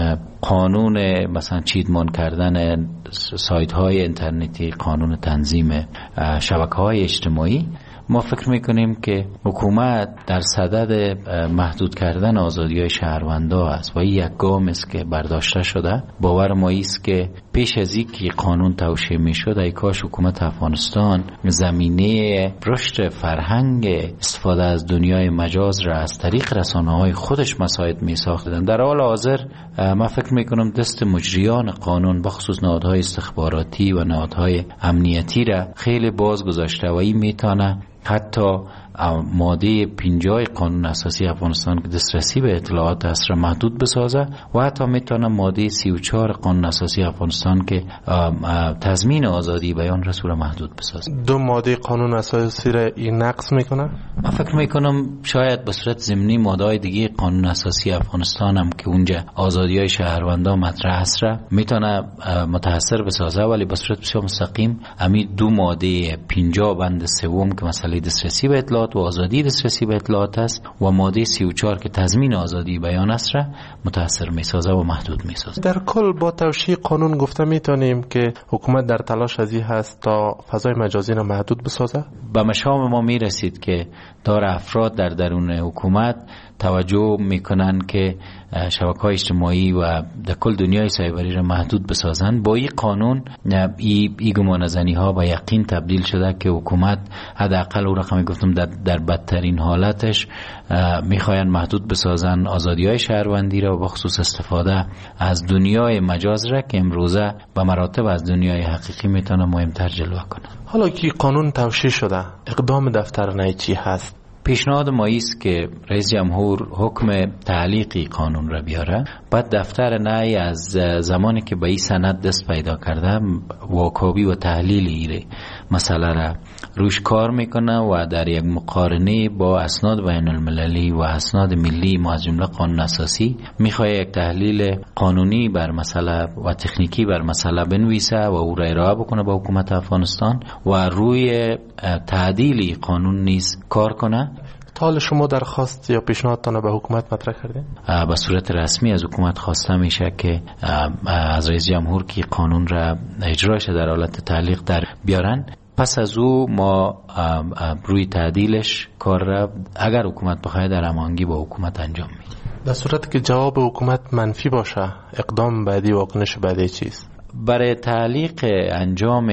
قانون مثلا چیدمان کردن سایت های اینترنتی، قانون تنظیم شبکه های اجتماعی. ما فکر میکنیم که حکومت در صدد محدود کردن آزادی های شهروندا است و این یک گام است که برداشته شده. باور ما است که پیش از اینکه قانون توشیح میشد ای کاش حکومت افغانستان زمینه رشد فرهنگ استفاده از دنیای مجاز را از طریق رسانه‌های خودش مساعد میساختن. در حال حاضر من فکر میکنم دست مجریان قانون بخصوص نهادهای استخباراتی و نهادهای امنیتی را خیلی باز گذاشته و این میتونه حتی ماده 50 قانون اساسی افغانستان که دسترسی به اطلاعات است را محدود بسازه و حتی میتونه ماده 34 قانون اساسی افغانستان که تضمین آزادی بیان را صورت محدود بسازه. دو ماده قانون اساسی را این نقض میکنه؟ من فکر میکنم شاید به صورت ضمنی ماده‌های دیگه قانون اساسی افغانستان هم که اونجا آزادی‌های شهروندان مطرح است را میتونه متاثر بسازه، ولی به صورت بسیار مستقیم همین دو ماده 50 بند سوم که مسئله دسترسی به اطلاعات و آزادی دسترسی به اطلاعات است و ماده 34 که تضمین آزادی بیان است را متاثر میسازه و محدود میسازه. در کل با توشیح قانون گفته میتونیم که حکومت در تلاش ازی هست تا فضای مجازی را محدود بسازه. به مشام ما میرسید که داره افراد در درون حکومت توجه میکنن که شبکه‌های اجتماعی و در کل دنیای سایبری را محدود بسازن. با این قانون این گمانه‌زنی ها به یقین تبدیل شده که حکومت حداقل اون رقمی گفتم در بدترین حالتش میخواین محدود بسازن آزادی‌های شهروندی را و بخصوص استفاده از دنیای مجاز را که امروزه به مراتب از دنیای حقیقی میتونه مهمتر جلوه کنه. حالا که قانون توشیح شده اقدام دفتر نی چی هست؟ پیشنهاد ما است که رئیس جمهور حکم تعلیقی قانون را بیاره، بعد دفتر نی از زمانی که به این سند دست پیدا کرده واکاوی و تحلیل ایره مسئله را روش کار میکنه و در یک مقارنه با اسناد بین المللی و اسناد ملی ما از جمله قانون اساسی میخواد یک تحلیل قانونی بر مسئله و تکنیکی بر مسئله بنویسه و او را ارائه بکنه به حکومت افغانستان و روی تعدیل قانون نیز کار کنه. تا حال شما درخواست یا پیشنهادتان به حکومت مطرح کردین؟ به صورت رسمی از حکومت خواسته میشه که از رئیس جمهور که قانون را اجراش در حالت تعلیق در بیارن. پس از او ما روی تعدیلش کار را اگر حکومت بخواد در هماهنگی با حکومت انجام میدیم. در صورت که جواب حکومت منفی باشه اقدام بعدی واکنش بعدی چیست؟ برای تعلیق انجام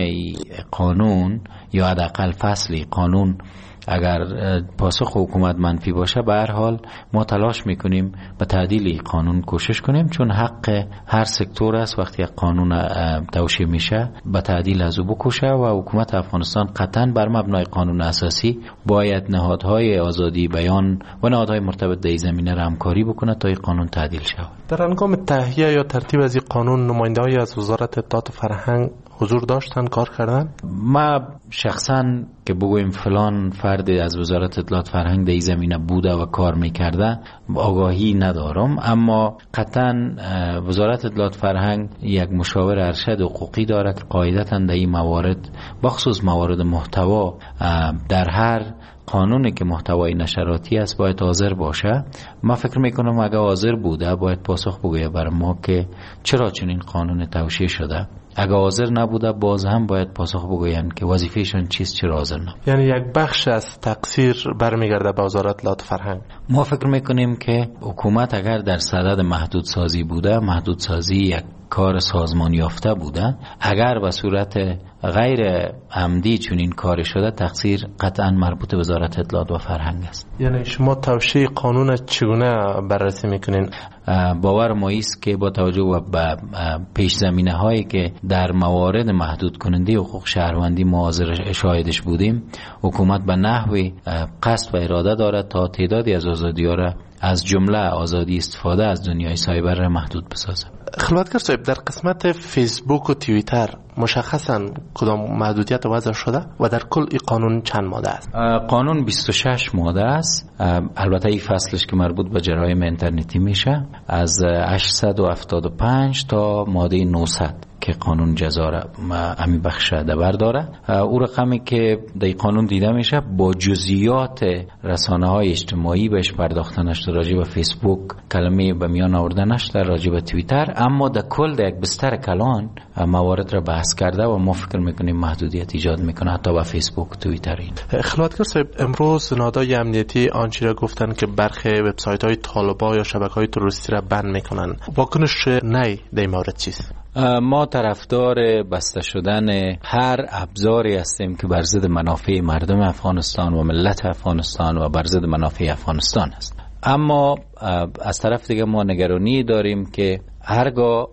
قانون یا حداقل فصلی قانون اگر پاسخ حکومت منفی باشه به هر حال ما تلاش میکنیم به تعدیل قانون کوشش کنیم، چون حق هر سکتور است وقتی قانون توشیح میشه به تعدیل از او بکوشه و حکومت افغانستان قطعا بر مبنای قانون اساسی باید نهادهای آزادی بیان و نهادهای مرتبط در این زمینه را همکاری بکنه تا این قانون تعدیل شود. در هنگام تهیه یا ترتیب از این قانون نماینده‌ای از وزارت اطلاعات و فرهنگ حضور داشتن، کار کردن؟ ما شخصا که بگویم فلان فرد از وزارت اطلاعات فرهنگ در این زمینه بوده و کار میکرده آگاهی ندارم، اما قطعا وزارت اطلاعات فرهنگ یک مشاور ارشد حقوقی داره که قاعدتا در این موارد بخصوص موارد محتوا در هر قانونی که محتوای نشراتی است باید حاضر باشه. ما فکر میکنم اگر حاضر بوده باید پاسخ بگویه بر ما که چرا چنین قانون توشیح شده. اگر حاضر نبوده باز هم باید پاسخ بگوین که وظیفهشون چیست، چرا حاضر نبوده. یعنی یک بخش از تقصیر برمیگرده به وزارت اطلاعات فرهنگ. ما فکر میکنیم که حکومت اگر در صدد محدودسازی بوده، محدودسازی یک کار سازمان یافته بوده، اگر به صورت غیر عمدی چون این کار شده تقصیر قطعا مربوط به وزارت اطلاعات و فرهنگ است. یعنی شما توشیح قانون چگونه بررسی میکنین؟ باور ما است که با توجه به پیش زمینه هایی که در موارد محدود کننده حقوق شهروندی ما حاضر شاهدش بودیم، حکومت به نحوی قصد و اراده دارد تا تعدادی از آزادی‌ها را از جمله آزادی استفاده از دنیای سایبر را محدود بسازه. خلوتگر صاحب، در قسمت فیسبوک و توییتر مشخصاً کدام محدودیت وضع شده و در کل این قانون چند ماده است؟ قانون 26 ماده است. البته این فصلش که مربوط به جرایم اینترنتی میشه از 875 تا ماده 900 که قانون جزا را امی بخش دبر داره. او رقمی که در قانون دیده میشه با جزئیات رسانه های اجتماعی بهش پرداخته نشده، راجع به فیسبوک کلمه به میان آورده نشده، راجع به توییتر، اما در کل در یک بستر کلان موارد را بحث کرده و ما فکر میکنیم محدودیت ایجاد میکنه حتی به فیسبوک و توییتر. خلوتگر صاحب، امروز نهادهای امنیتی آنچه را گفتن که برخی وبسایت های طالبان یا شبکه‌های تروریستی را بند میکنن. واکنش نی در این مورد چیست؟ ما طرفدار بسته شدن هر ابزاری هستیم که بر ضد منافع مردم افغانستان و ملت افغانستان و بر ضد منافع افغانستان است. اما از طرف دیگه ما نگرانی داریم که هرگاه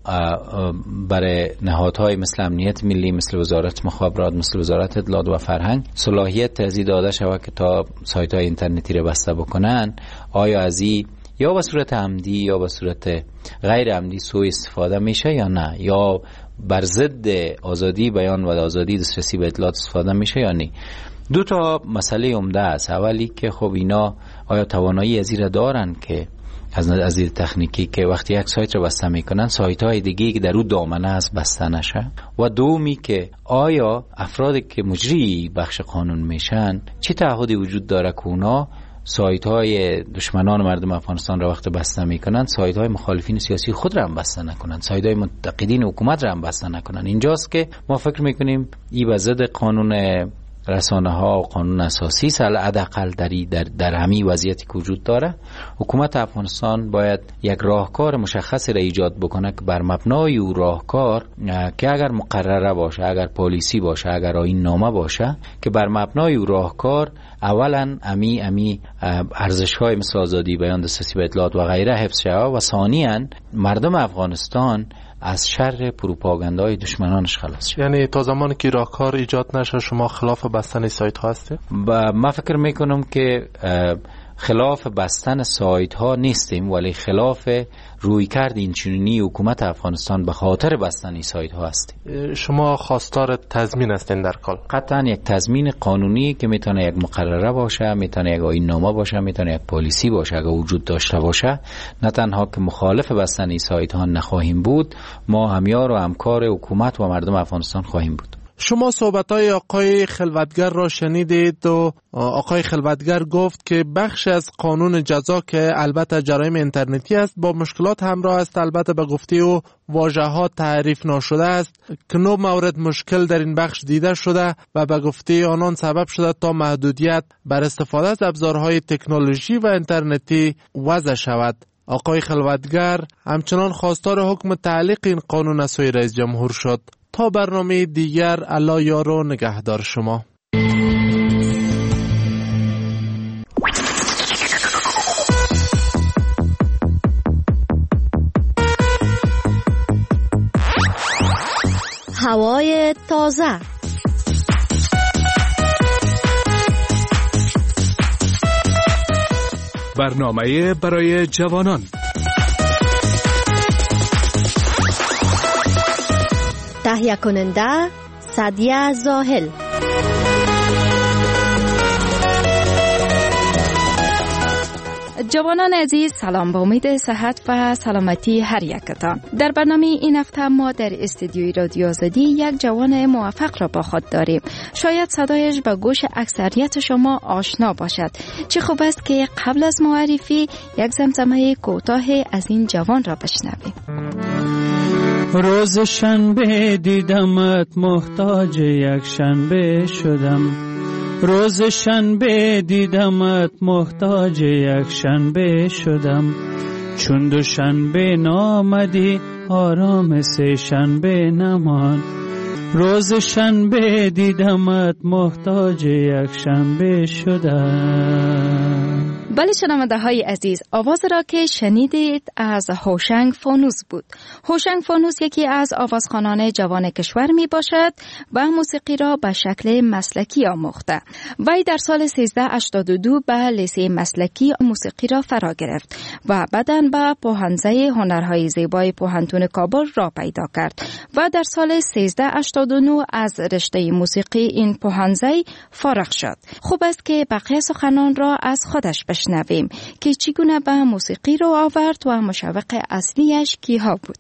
برای نهادهای مثل امنیت ملی، مثل وزارت مخابرات، مثل وزارت اطلاعات و فرهنگ صلاحیت از این داده شود که تا سایت های اینترنتی را بسته بکنن، آیا از این یا به صورت عمدی یا به صورت غیر عمدی سوء استفاده میشه یا نه، یا بر ضد آزادی بیان و آزادی دسترسی به اطلاعات استفاده میشه یا نه. دو تا مسئله عمده است. اولی که خب اینا آیا توانایی از این را دارن که از دید تکنیکی که وقتی یک سایت رو بسته میکنن سایت های دیگه که در اون دامنه است بسته نشه، و دومی که آیا افرادی که مجری بخش قانون میشن چه تعهدی وجود داره که اونا سایت های دشمنان مردم افغانستان را وقت بسته میکنن سایت های مخالفین سیاسی خود را هم بسته نکنن، سایت های منتقدین حکومت را هم بسته نکنن. اینجاست که ما فکر میکنیم این به ضد قانون رسانه ها و قانون اساسی است. حداقل در همین وضعیتی که وجود داره حکومت افغانستان باید یک راهکار مشخصی را ایجاد بکنه که بر مبنای او راهکار که اگر مقرره باشه، اگر پالیسی باشه، اگر آیین نامه باشه، که بر مبنای او راهکار اولا امی ارزش های مثل آزادی بیان، دسترسی به اطلاعات و غیره حفظ شود، و ثانیاً مردم افغانستان از شر پروپاگاندای دشمنانش خلاص شد. یعنی تا زمانی که راهکار ایجاد نشه شما خلاف بستن سایت ها هستید؟ من فکر میکنم که خلاف بستن سایت ها نیستیم، ولی خلاف رویکرد اینچنینی حکومت افغانستان به خاطر بستن این سایت ها هستیم. شما خواستار تضمین هستین در کل؟ قطعا یک تضمین قانونی که میتونه یک مقرره باشه، میتونه یک آیین نامه باشه، میتونه یک پالیسی باشه اگر وجود داشته باشه. نه تنها که مخالف بستن این سایت ها نخواهیم بود، ما همیار و همکار حکومت و مردم افغانستان خواهیم بود. شما صحبت‌های آقای خلوتگر را شنیدید و آقای خلوتگر گفت که بخش از قانون جزا که البته جرایم اینترنتی است با مشکلات همراه است، البته به گفته او واژه‌ها تعریف ناشده است که 9 مورد مشکل در این بخش دیده شده و به گفته آنان سبب شده تا محدودیت بر استفاده از ابزارهای تکنولوژی و اینترنتی وضع شود. آقای خلوتگر همچنان خواستار حکم تعلیق این قانون از سوی رئیس جمهور شد. تا برنامه دیگر، الله یار و نگهدار شما. هوای تازه، برنامه برای جوانان. تهیه کننده سعدیه زاهل. جوانان عزیز، سلام، با امید صحت و سلامتی هر یکتان. در برنامه این هفته ما در استودیوی رادیو آزادی یک جوان موفق را با خود داریم. شاید صدایش به گوش اکثریت شما آشنا باشد. چه خوب است که قبل از معرفی یک زمزمه کوتاه از این جوان را بشنویم. روز شنبه دیدمت محتاج یک شنبه شدم، روز شنبه دیدمت محتاج یک شنبه شدم، چون دو شنبه نامدی آرام سه شنبه نمان، روز شنبه دیدمت محتاج یک شنبه شدم. بله شنونده های عزیز، آواز را که شنیدید از هوشنگ فانوس بود. هوشنگ فانوس یکی از آوازخوانان جوان کشور می باشد و موسیقی را به شکل مسلکی آموخته. وی در سال 1382 به لیسه مسلکی موسیقی را فرا گرفت و بعداً به پوهنځی هنرهای زیبای پوهنتون کابل را پیدا کرد و در سال 1389 از رشته موسیقی این پوهنځی فارغ شد. خوب است که بقیه سخنان را از خودش بشنویم که چگونه به موسیقی رو آورد و مشوق اصلیش کیها بود.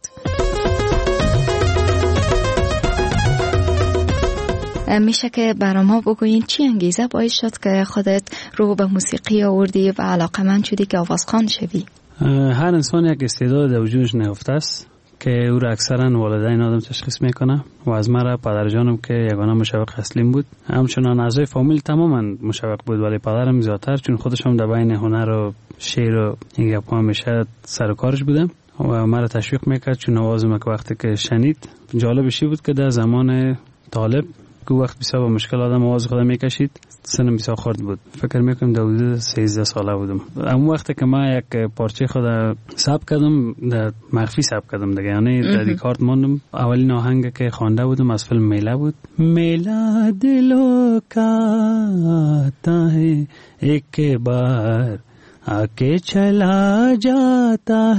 میشه که برای ما بگوین چی انگیزه باعث شد که خودت رو به موسیقی آوردی و علاقمند شدی که آوازخوان شوی؟ هر انسان یک استعداد در وجودش نهفته است که او را اکثرا والدین آدم تشخیص میکنه و از مرا پدرجانم که یگانه مشوق اصلیم بود، همچنان اعضای فامیل تماما مشوق بود، ولی پدرم زیادتر، چون خودش هم در بین هنر و شعر و این گپا همیشه سر و کارش بودم و مرا تشویق میکرد. چون آوازم که وقتی که شنید جالبشی بود که در زمان طالب که وقت بسیار با مشکل آدم آواز خودم میکشید. سنم بسیار خرد بود. فکر میکنم در حدود 13 ساله بودم. اون وقت که ما یک پارچه خود ثبت کردم، در مخفی ثبت کردم دیگه، یعنی در ریکارد ماندم. اولین آهنگ که خوانده بودم از فیلم میله بود. میلا دلو کا تا ہے ایک بار آکے چلا جاتا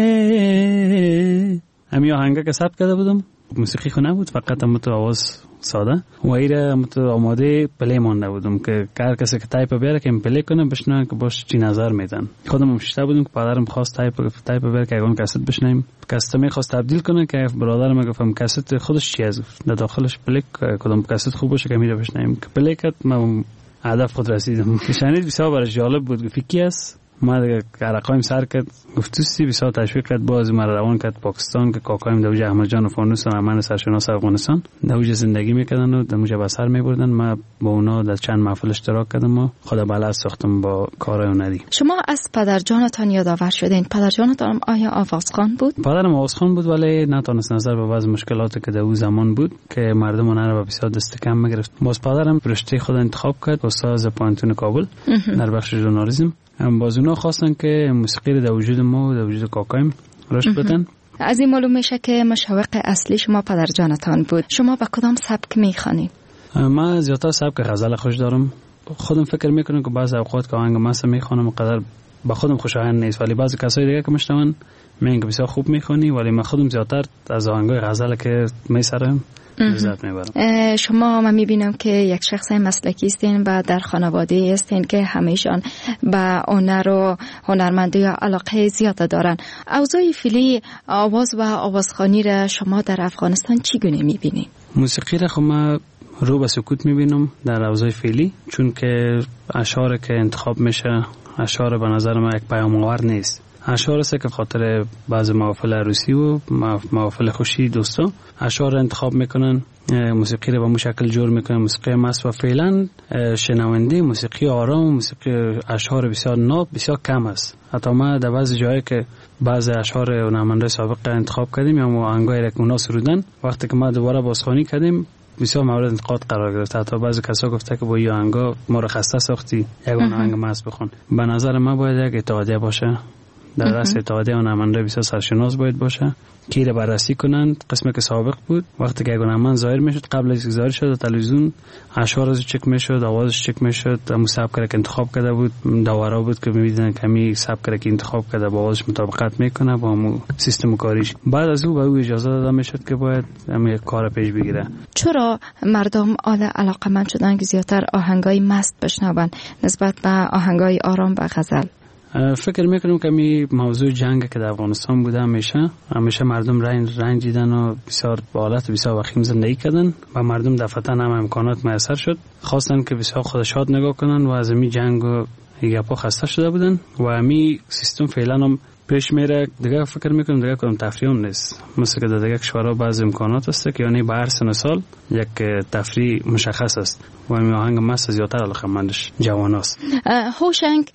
ہے. همین آهنگ که ثبت کرده بودم. موسیقی خو نبود، فقط هم تو آواز ساده و ایره هم تو آماده پلی مانده بودم که هر کسی که تایپ بیاره که پلی کنه بشنه که باش چی نظر میدن. خودم هم شیشته بودم که پدرم خواست تایپ بیاره که اگه کست بشنیم. کست میخواست تبدیل کنه که برادرم گفتم کست خودش چی از در داخلش پلی کدام کست خوب باشه که میره بشنیم. که پلی کرد من هدف خود رسیدم. شنید بسیار برای جالب بود. فیکی است ما دیگه عرقایم سر کرد، گفتوسی بسیار تشویق کرد، باز ما روان کرد پاکستان که کاکایم دوجه احمد جان و فانوس و امن سرشناس افغانستان دوجه زندگی میکردن و دوجه بسر میبردن. ما با اونا در چند محفل اشتراک کردم و خدا بلد ساختم با کارای اوندی. شما از پدر جانتان یادآور شدین. پدر جانتان آیا آوازخوان بود؟ پدرم آوازخوان بود ولی نتونست نظر به بعض مشکلاتی که در اون زمان بود که مردم اونها رو بسیار دست کم میگرفت. باز پدرم رشته خود انتخاب کرد، استاد پانتون کابل در بخش ژورنالیسم. باز اونا خواستن که موسیقی رو در وجود ما و در وجود کاکایم رشد بدن. از این معلوم میشه که مشوق اصلی شما پدر جانتان بود. شما به کدام سبک میخوانی؟ من زیادتر سبک غزل خوش دارم. خودم فکر میکنم که بعضی اوقات که آهنگ مست میخوانم قدر با خودم خوشایند نیست، ولی بعضی کسای دیگه که میشنون میگن که بسیار خوب میخوانی، ولی من خودم زیادتر از آهنگای غزل که میسرم لذت میبرم. شما من میبینم که یک شخص مسلکی هستین و در خانواده هستین که همیشان به هنر و هنرمندی یا علاقه زیاده دارن. اوضاع فعلی آواز و آوازخوانی را شما در افغانستان چگونه میبینین؟ موسیقی را خب من رو به سکوت میبینم در اوضاع فعلی، چون که اشعار که انتخاب میشه اشعار به نظر من یک پیام آور نیست. اشعار است که خاطر بعض محافل عروسی و محافل خوشی دوستا اشعار انتخاب میکنن، موسیقی رو به مو شکل جور میکنن، موسیقی مست و فعلا شنونده موسیقی آرام، موسیقی اشعار بسیار ناب بسیار کم است. حتی ما در بعضی جایی که بعض اشعار هنرمندای سابق انتخاب کردیم یا آهنگایی را که اونا سرودن، وقتی که ما دوباره بازخوانی کردیم بسیار مورد انتقاد قرار گرفت. حتی بعضی کسا گفته که با این آهنگا ما رو خسته ساختی، یک آهنگ مست بخون. به نظر من باید یک اتحادیه باشه، در دست اتحادیه هنرمندای بسیار سرشناس باید باشه که را بررسی کنند. قسمی که سابق بود وقتی که هنرمند ظاهر میشد، قبل از ظاهر شد تلویزیون اشعار از چک میشد، آوازش چک میشد، همون سبک که انتخاب کرده بود داورا بود که می‌دیدن که می سبک که انتخاب کرده با آوازش مطابقت میکنه با همون سیستم کاریش. بعد از او به او اجازه داده میشد که باید همین کار پیش بگیره. چرا مردم علاقه‌مند شدن که زیاتر آهنگای مست بشنون نسبت به آهنگای آرام و غزل؟ فکر میکنم که می موضوع جنگ که در افغانستان بوده همیشه مردم رنج دیدن و بسیار با حالت بسیار وخیم زندگی کردن و مردم دفعتاً هم امکانات میسر شد، خواستن که بسیار خود شاد نگاه کنن و از می جنگ و گپا خسته شده بودن و می سیستم فعلا هم پیش میره. دیگه فکر میکنم دیگه کدام تفریح نیست، مثل که در دیگه کشورها بعضی امکانات است که یعنی به هر سن سال یک تفریح مشخص است و این آهنگ مست زیادتر علاقه‌مندش جواناست. هوشنگ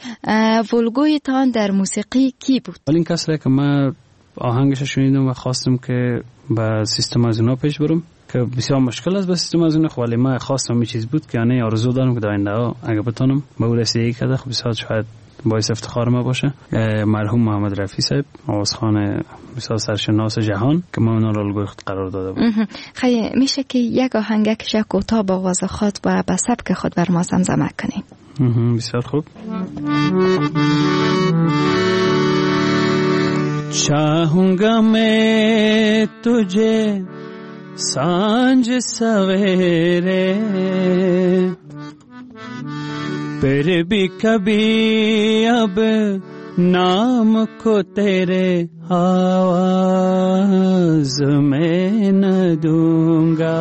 ولگویتان در موسیقی کی بود؟ این کسی که من آهنگش شنیدم و خواستم که با سیستم از اونا پیش برم که بسیار مشکل است با سیستم از اونا، ولی من خواستم این چیز بود که یعنی آرزو دارم که در آینده اگه بتونم به اون رسیدگی کنم خب بسیار شاید باعث افتخار ما باشه. مرحوم محمد رفیع صاحب آوازخوان بسیار سرشناس جهان که ما اونا رو الگوی خود قرار داده بود. خیلی میشه که یک آهنگش کوتاه با آواز خود و با سبک خود بر ما زمزمه کنیم؟ بسیار خوب. चाहूंगा मैं तुझे सांझ सवेरे फिर भी कभी अब नाम को तेरे आवाज में न दूंगा,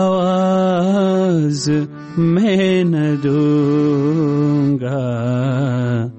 आवाज में न दूंगा.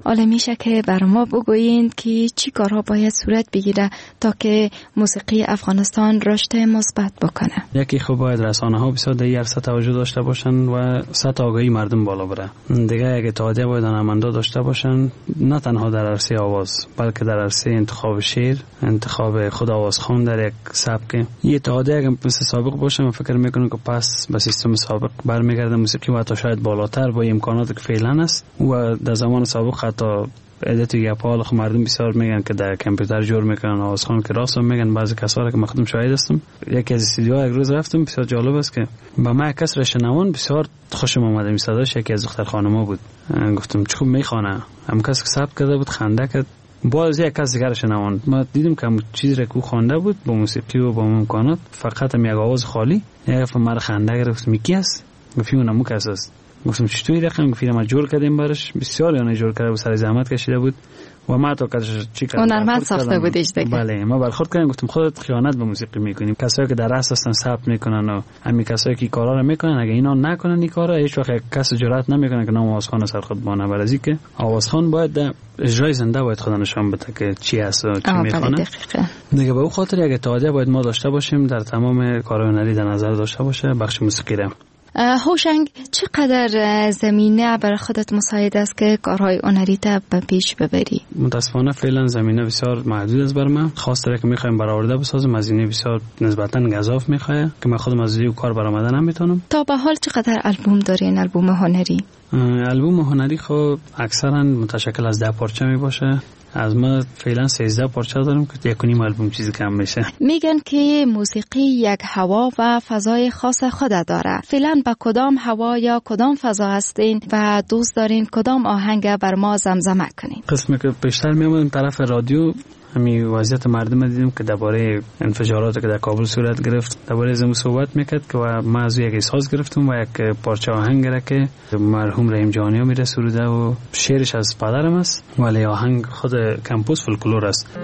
حالا میشه که بر ما بگویید که چی کارها باید صورت بگیره تا که موسیقی افغانستان رشد مثبت بکنه؟ یکی خب باید رسانه ها بسیار در عرصه توجه داشته باشن و سطح آگاهی مردم بالا بره. دیگه یک اتحادیه باید هنرمندا داشته باشن، نه تنها در عرصه آواز بلکه در عرصه انتخاب شعر، انتخاب خود آوازخوان در یک سبک. یه اتحادیه اگه مثل سابق باشه من فکر میکنم که پس به سیستم سابق برمیگرده موسیقی و حتی شاید بالاتر با امکاناتی که فعلا است. و در زمان سابق حتی ادت گپال خو مردم بسیار میگن که در کامپیوتر جور میکنن آوازخوان که راست میگن. بعضی کسا که مخدوم شاهد هستم، یکی از استودیوها یک روز رفتم، بسیار جالب است که با ما کس رشنوان بسیار خوشم اومد. این صداش یکی از دختر خانم‌ها بود. گفتم چه خوب میخونه. هم کس که ثبت کرده بود خنده کرد. باز یک کس دیگه رشنوان ما دیدم که چیزی را که خوانده بود با موسیقی و با امکانات فقط هم یک آواز خالی یک فمر خنده گرفت. میکی است گفتم اونم کس است. گفتم چطوری رقم فیلم جور کردیم براش، بسیار یعنی جور کرده بود، سر زحمت کشیده بود و ما تو کارش چی کردم هنرمند ساخته بودیش دیگه. بله ما برخورد کردیم، گفتم خودت خیانت به موسیقی میکنیم. کسایی که در اصل هستن ثبت میکنن و همین کسایی که کارا رو میکنن اگه اینا نکنن این کارا هیچ وقت کس جرئت نمیکنه که نام آوازخوان سر خود بانه. برای که آوازخوان باید اجرای زنده باید خود نشون بده که چی هست و چی میخونه دیگه. به اون خاطر یک اتحادیه باید ما داشته باشیم در تمام کارهای هنری در نظر داشته باشه بخش موسیقی را. هوشنگ چقدر زمینه برای خودت مساعد است که کارهای هنری تا به پیش ببری؟ متاسفانه فعلا زمینه بسیار محدود است برای من. خاصه که میخوایم برآورده بسازم هزینه بسیار نسبتا گزاف میخواد که من خودم از کار برآمده نمیتونم. تا به حال چقدر البوم دارین؟ البوم هنری؟ البوم هنری خب اکثرا متشکل از 10 پارچه می باشه. از ما فعلا 13 پارچه دارم که 1.5 البوم چیزی کم میشه. میگن که موسیقی یک هوا و فضای خاص خود داره. فعلا با کدام هوا یا کدام فضا هستین و دوست دارین کدام آهنگ بر ما زمزمه کنین؟ قسمی که بیشتر میامدیم طرف رادیو، همین وضعیت مردم دیدیم که درباره انفجاراتی که در کابل صورت گرفت درباره زمو صحبت میکرد که ما از یک احساس گرفتم و یک پارچه آهنگ را که مرحوم رحیم جهانی میره سروده و شعرش از پدرم است ولی آهنگ خود کمپوز فولکلور است.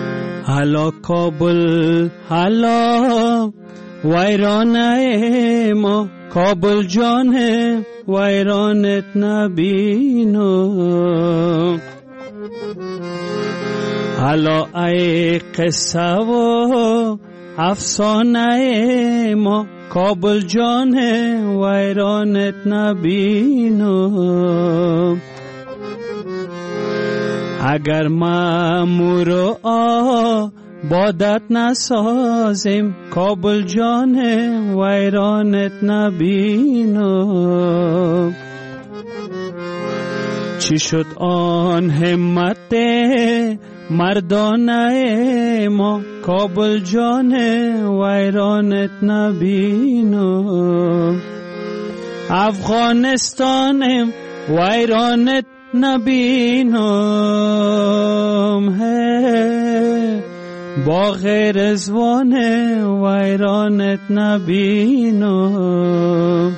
حالا کابل حالا ویرانه ما، کابل جان ویرانت نبینو، حالا ای قصه و افسانه ما، کابل جان ویرانت نبینو، اگر مامور بادت نسازیم، کابل جان ویرانت نبینو، چی شد آن همت مردانه ما، کابل جان ویرانت نبینو، افغانستانم ویرانت نبینم، با غیر ازوان ویرانت نبینم.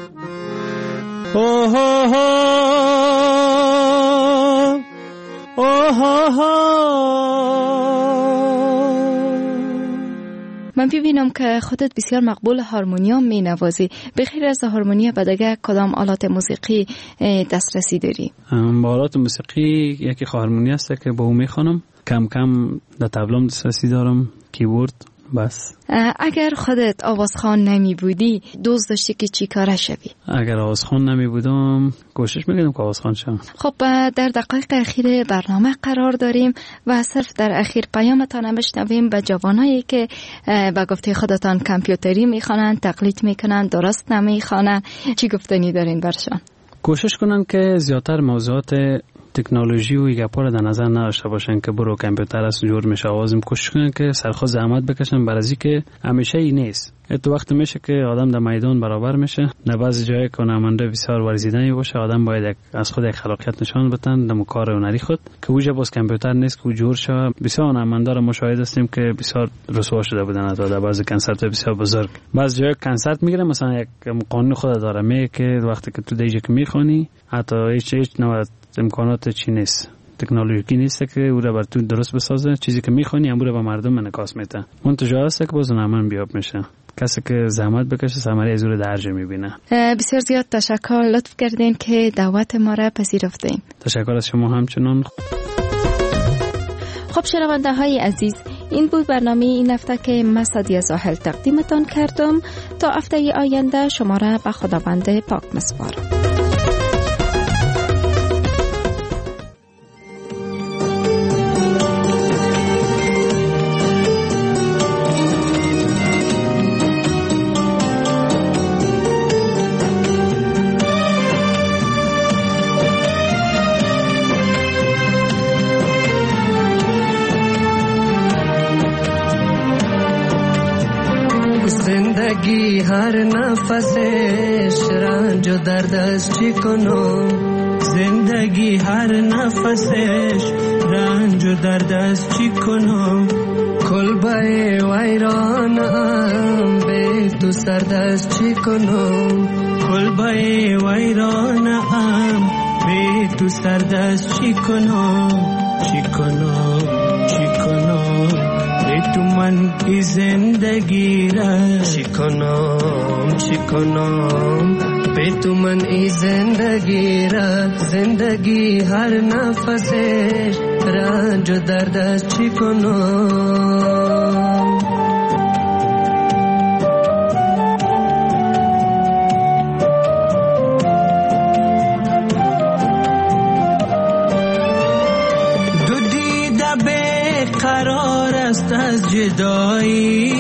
من ببینم که خودت بسیار مقبول هارمونیوم می نوازی. بخیر از هارمونیوم به دیگه کدام آلات موسیقی دسترسی داری؟ با آلات موسیقی یکی هارمونی است که با اون میخوانم، کم کم در طبلم دسترسی دارم، کیبورد بس. اگر خودت آوازخوان نمی بودی دوست داشتی که چی کاره شوی؟ اگر آوازخوان نمی بودم کوشش میکنم که آوازخوان شم. خب در دقایق اخیر برنامه قرار داریم و صرف در اخیر پیامتان بشنویم به جوانایی که به گفته خودتان کامپیوتری میخوانن، تقلید میکنن، درست نمیخوانن، چی گفتنی دارین برشان؟ کوشش کنن که زیادتر موضوعات تکنولوژی و گپا رو در نظر نداشته باشن که برو کامپیوتر است جور میشه آوازم. کوشش کنن که سرخوش زحمت بکشن، برای که همیشه این نیست. تو وقت میشه که آدم در میدان برابر میشه، در بعضی جایی که هنرمنده بسیار ورزیدنی باشه آدم باید از خود یک خلاقیت نشان بدن در کار هنری خود که اوجه باز کامپیوتر نیست که جور شه. بسیار هنرمندا رو مشاهده هستیم که بسیار رسوا شده بودن در بعضی کنسرت بسیار بزرگ. بعضی جایی کنسرت میگیره مثلا یک قانون خود داره میگه که وقتی که تو دیجی که میخونی حتی هیچ نوع امکانات چی نیست، تکنولوژی نیست که او را بر تو درست بسازه، چیزی که میخونی امور به مردم انعکاس میده. منتها است که باز هنرمند بیاب میشه. کسی که زحمت بکشه ثمره از او درجه میبینه. بسیار زیاد تشکر، لطف کردین که دعوت ما را پذیرفتین. تشکر از شما همچنان. خب شنونده های عزیز، این بود برنامه این هفته که من سادیا زاهل تقدیمتان کردم. تا هفته آینده شما را به خداوند پاک میسپارم. زندگی هر نفسش رنج و درد است چی کنم، زندگی هر نفسش رنج و درد است چی کنم، کلبه ویرانم به تو سرد است چی کنم، کلبه ویرانم به تو سرد است چی کنم، چی کنم چی کنم تو من کی زندگی را چی کنم به تو من ای زندگی را، زندگی هر نفسش رنج و درد است چی کنم. دو دیده به قرار است از جدایی،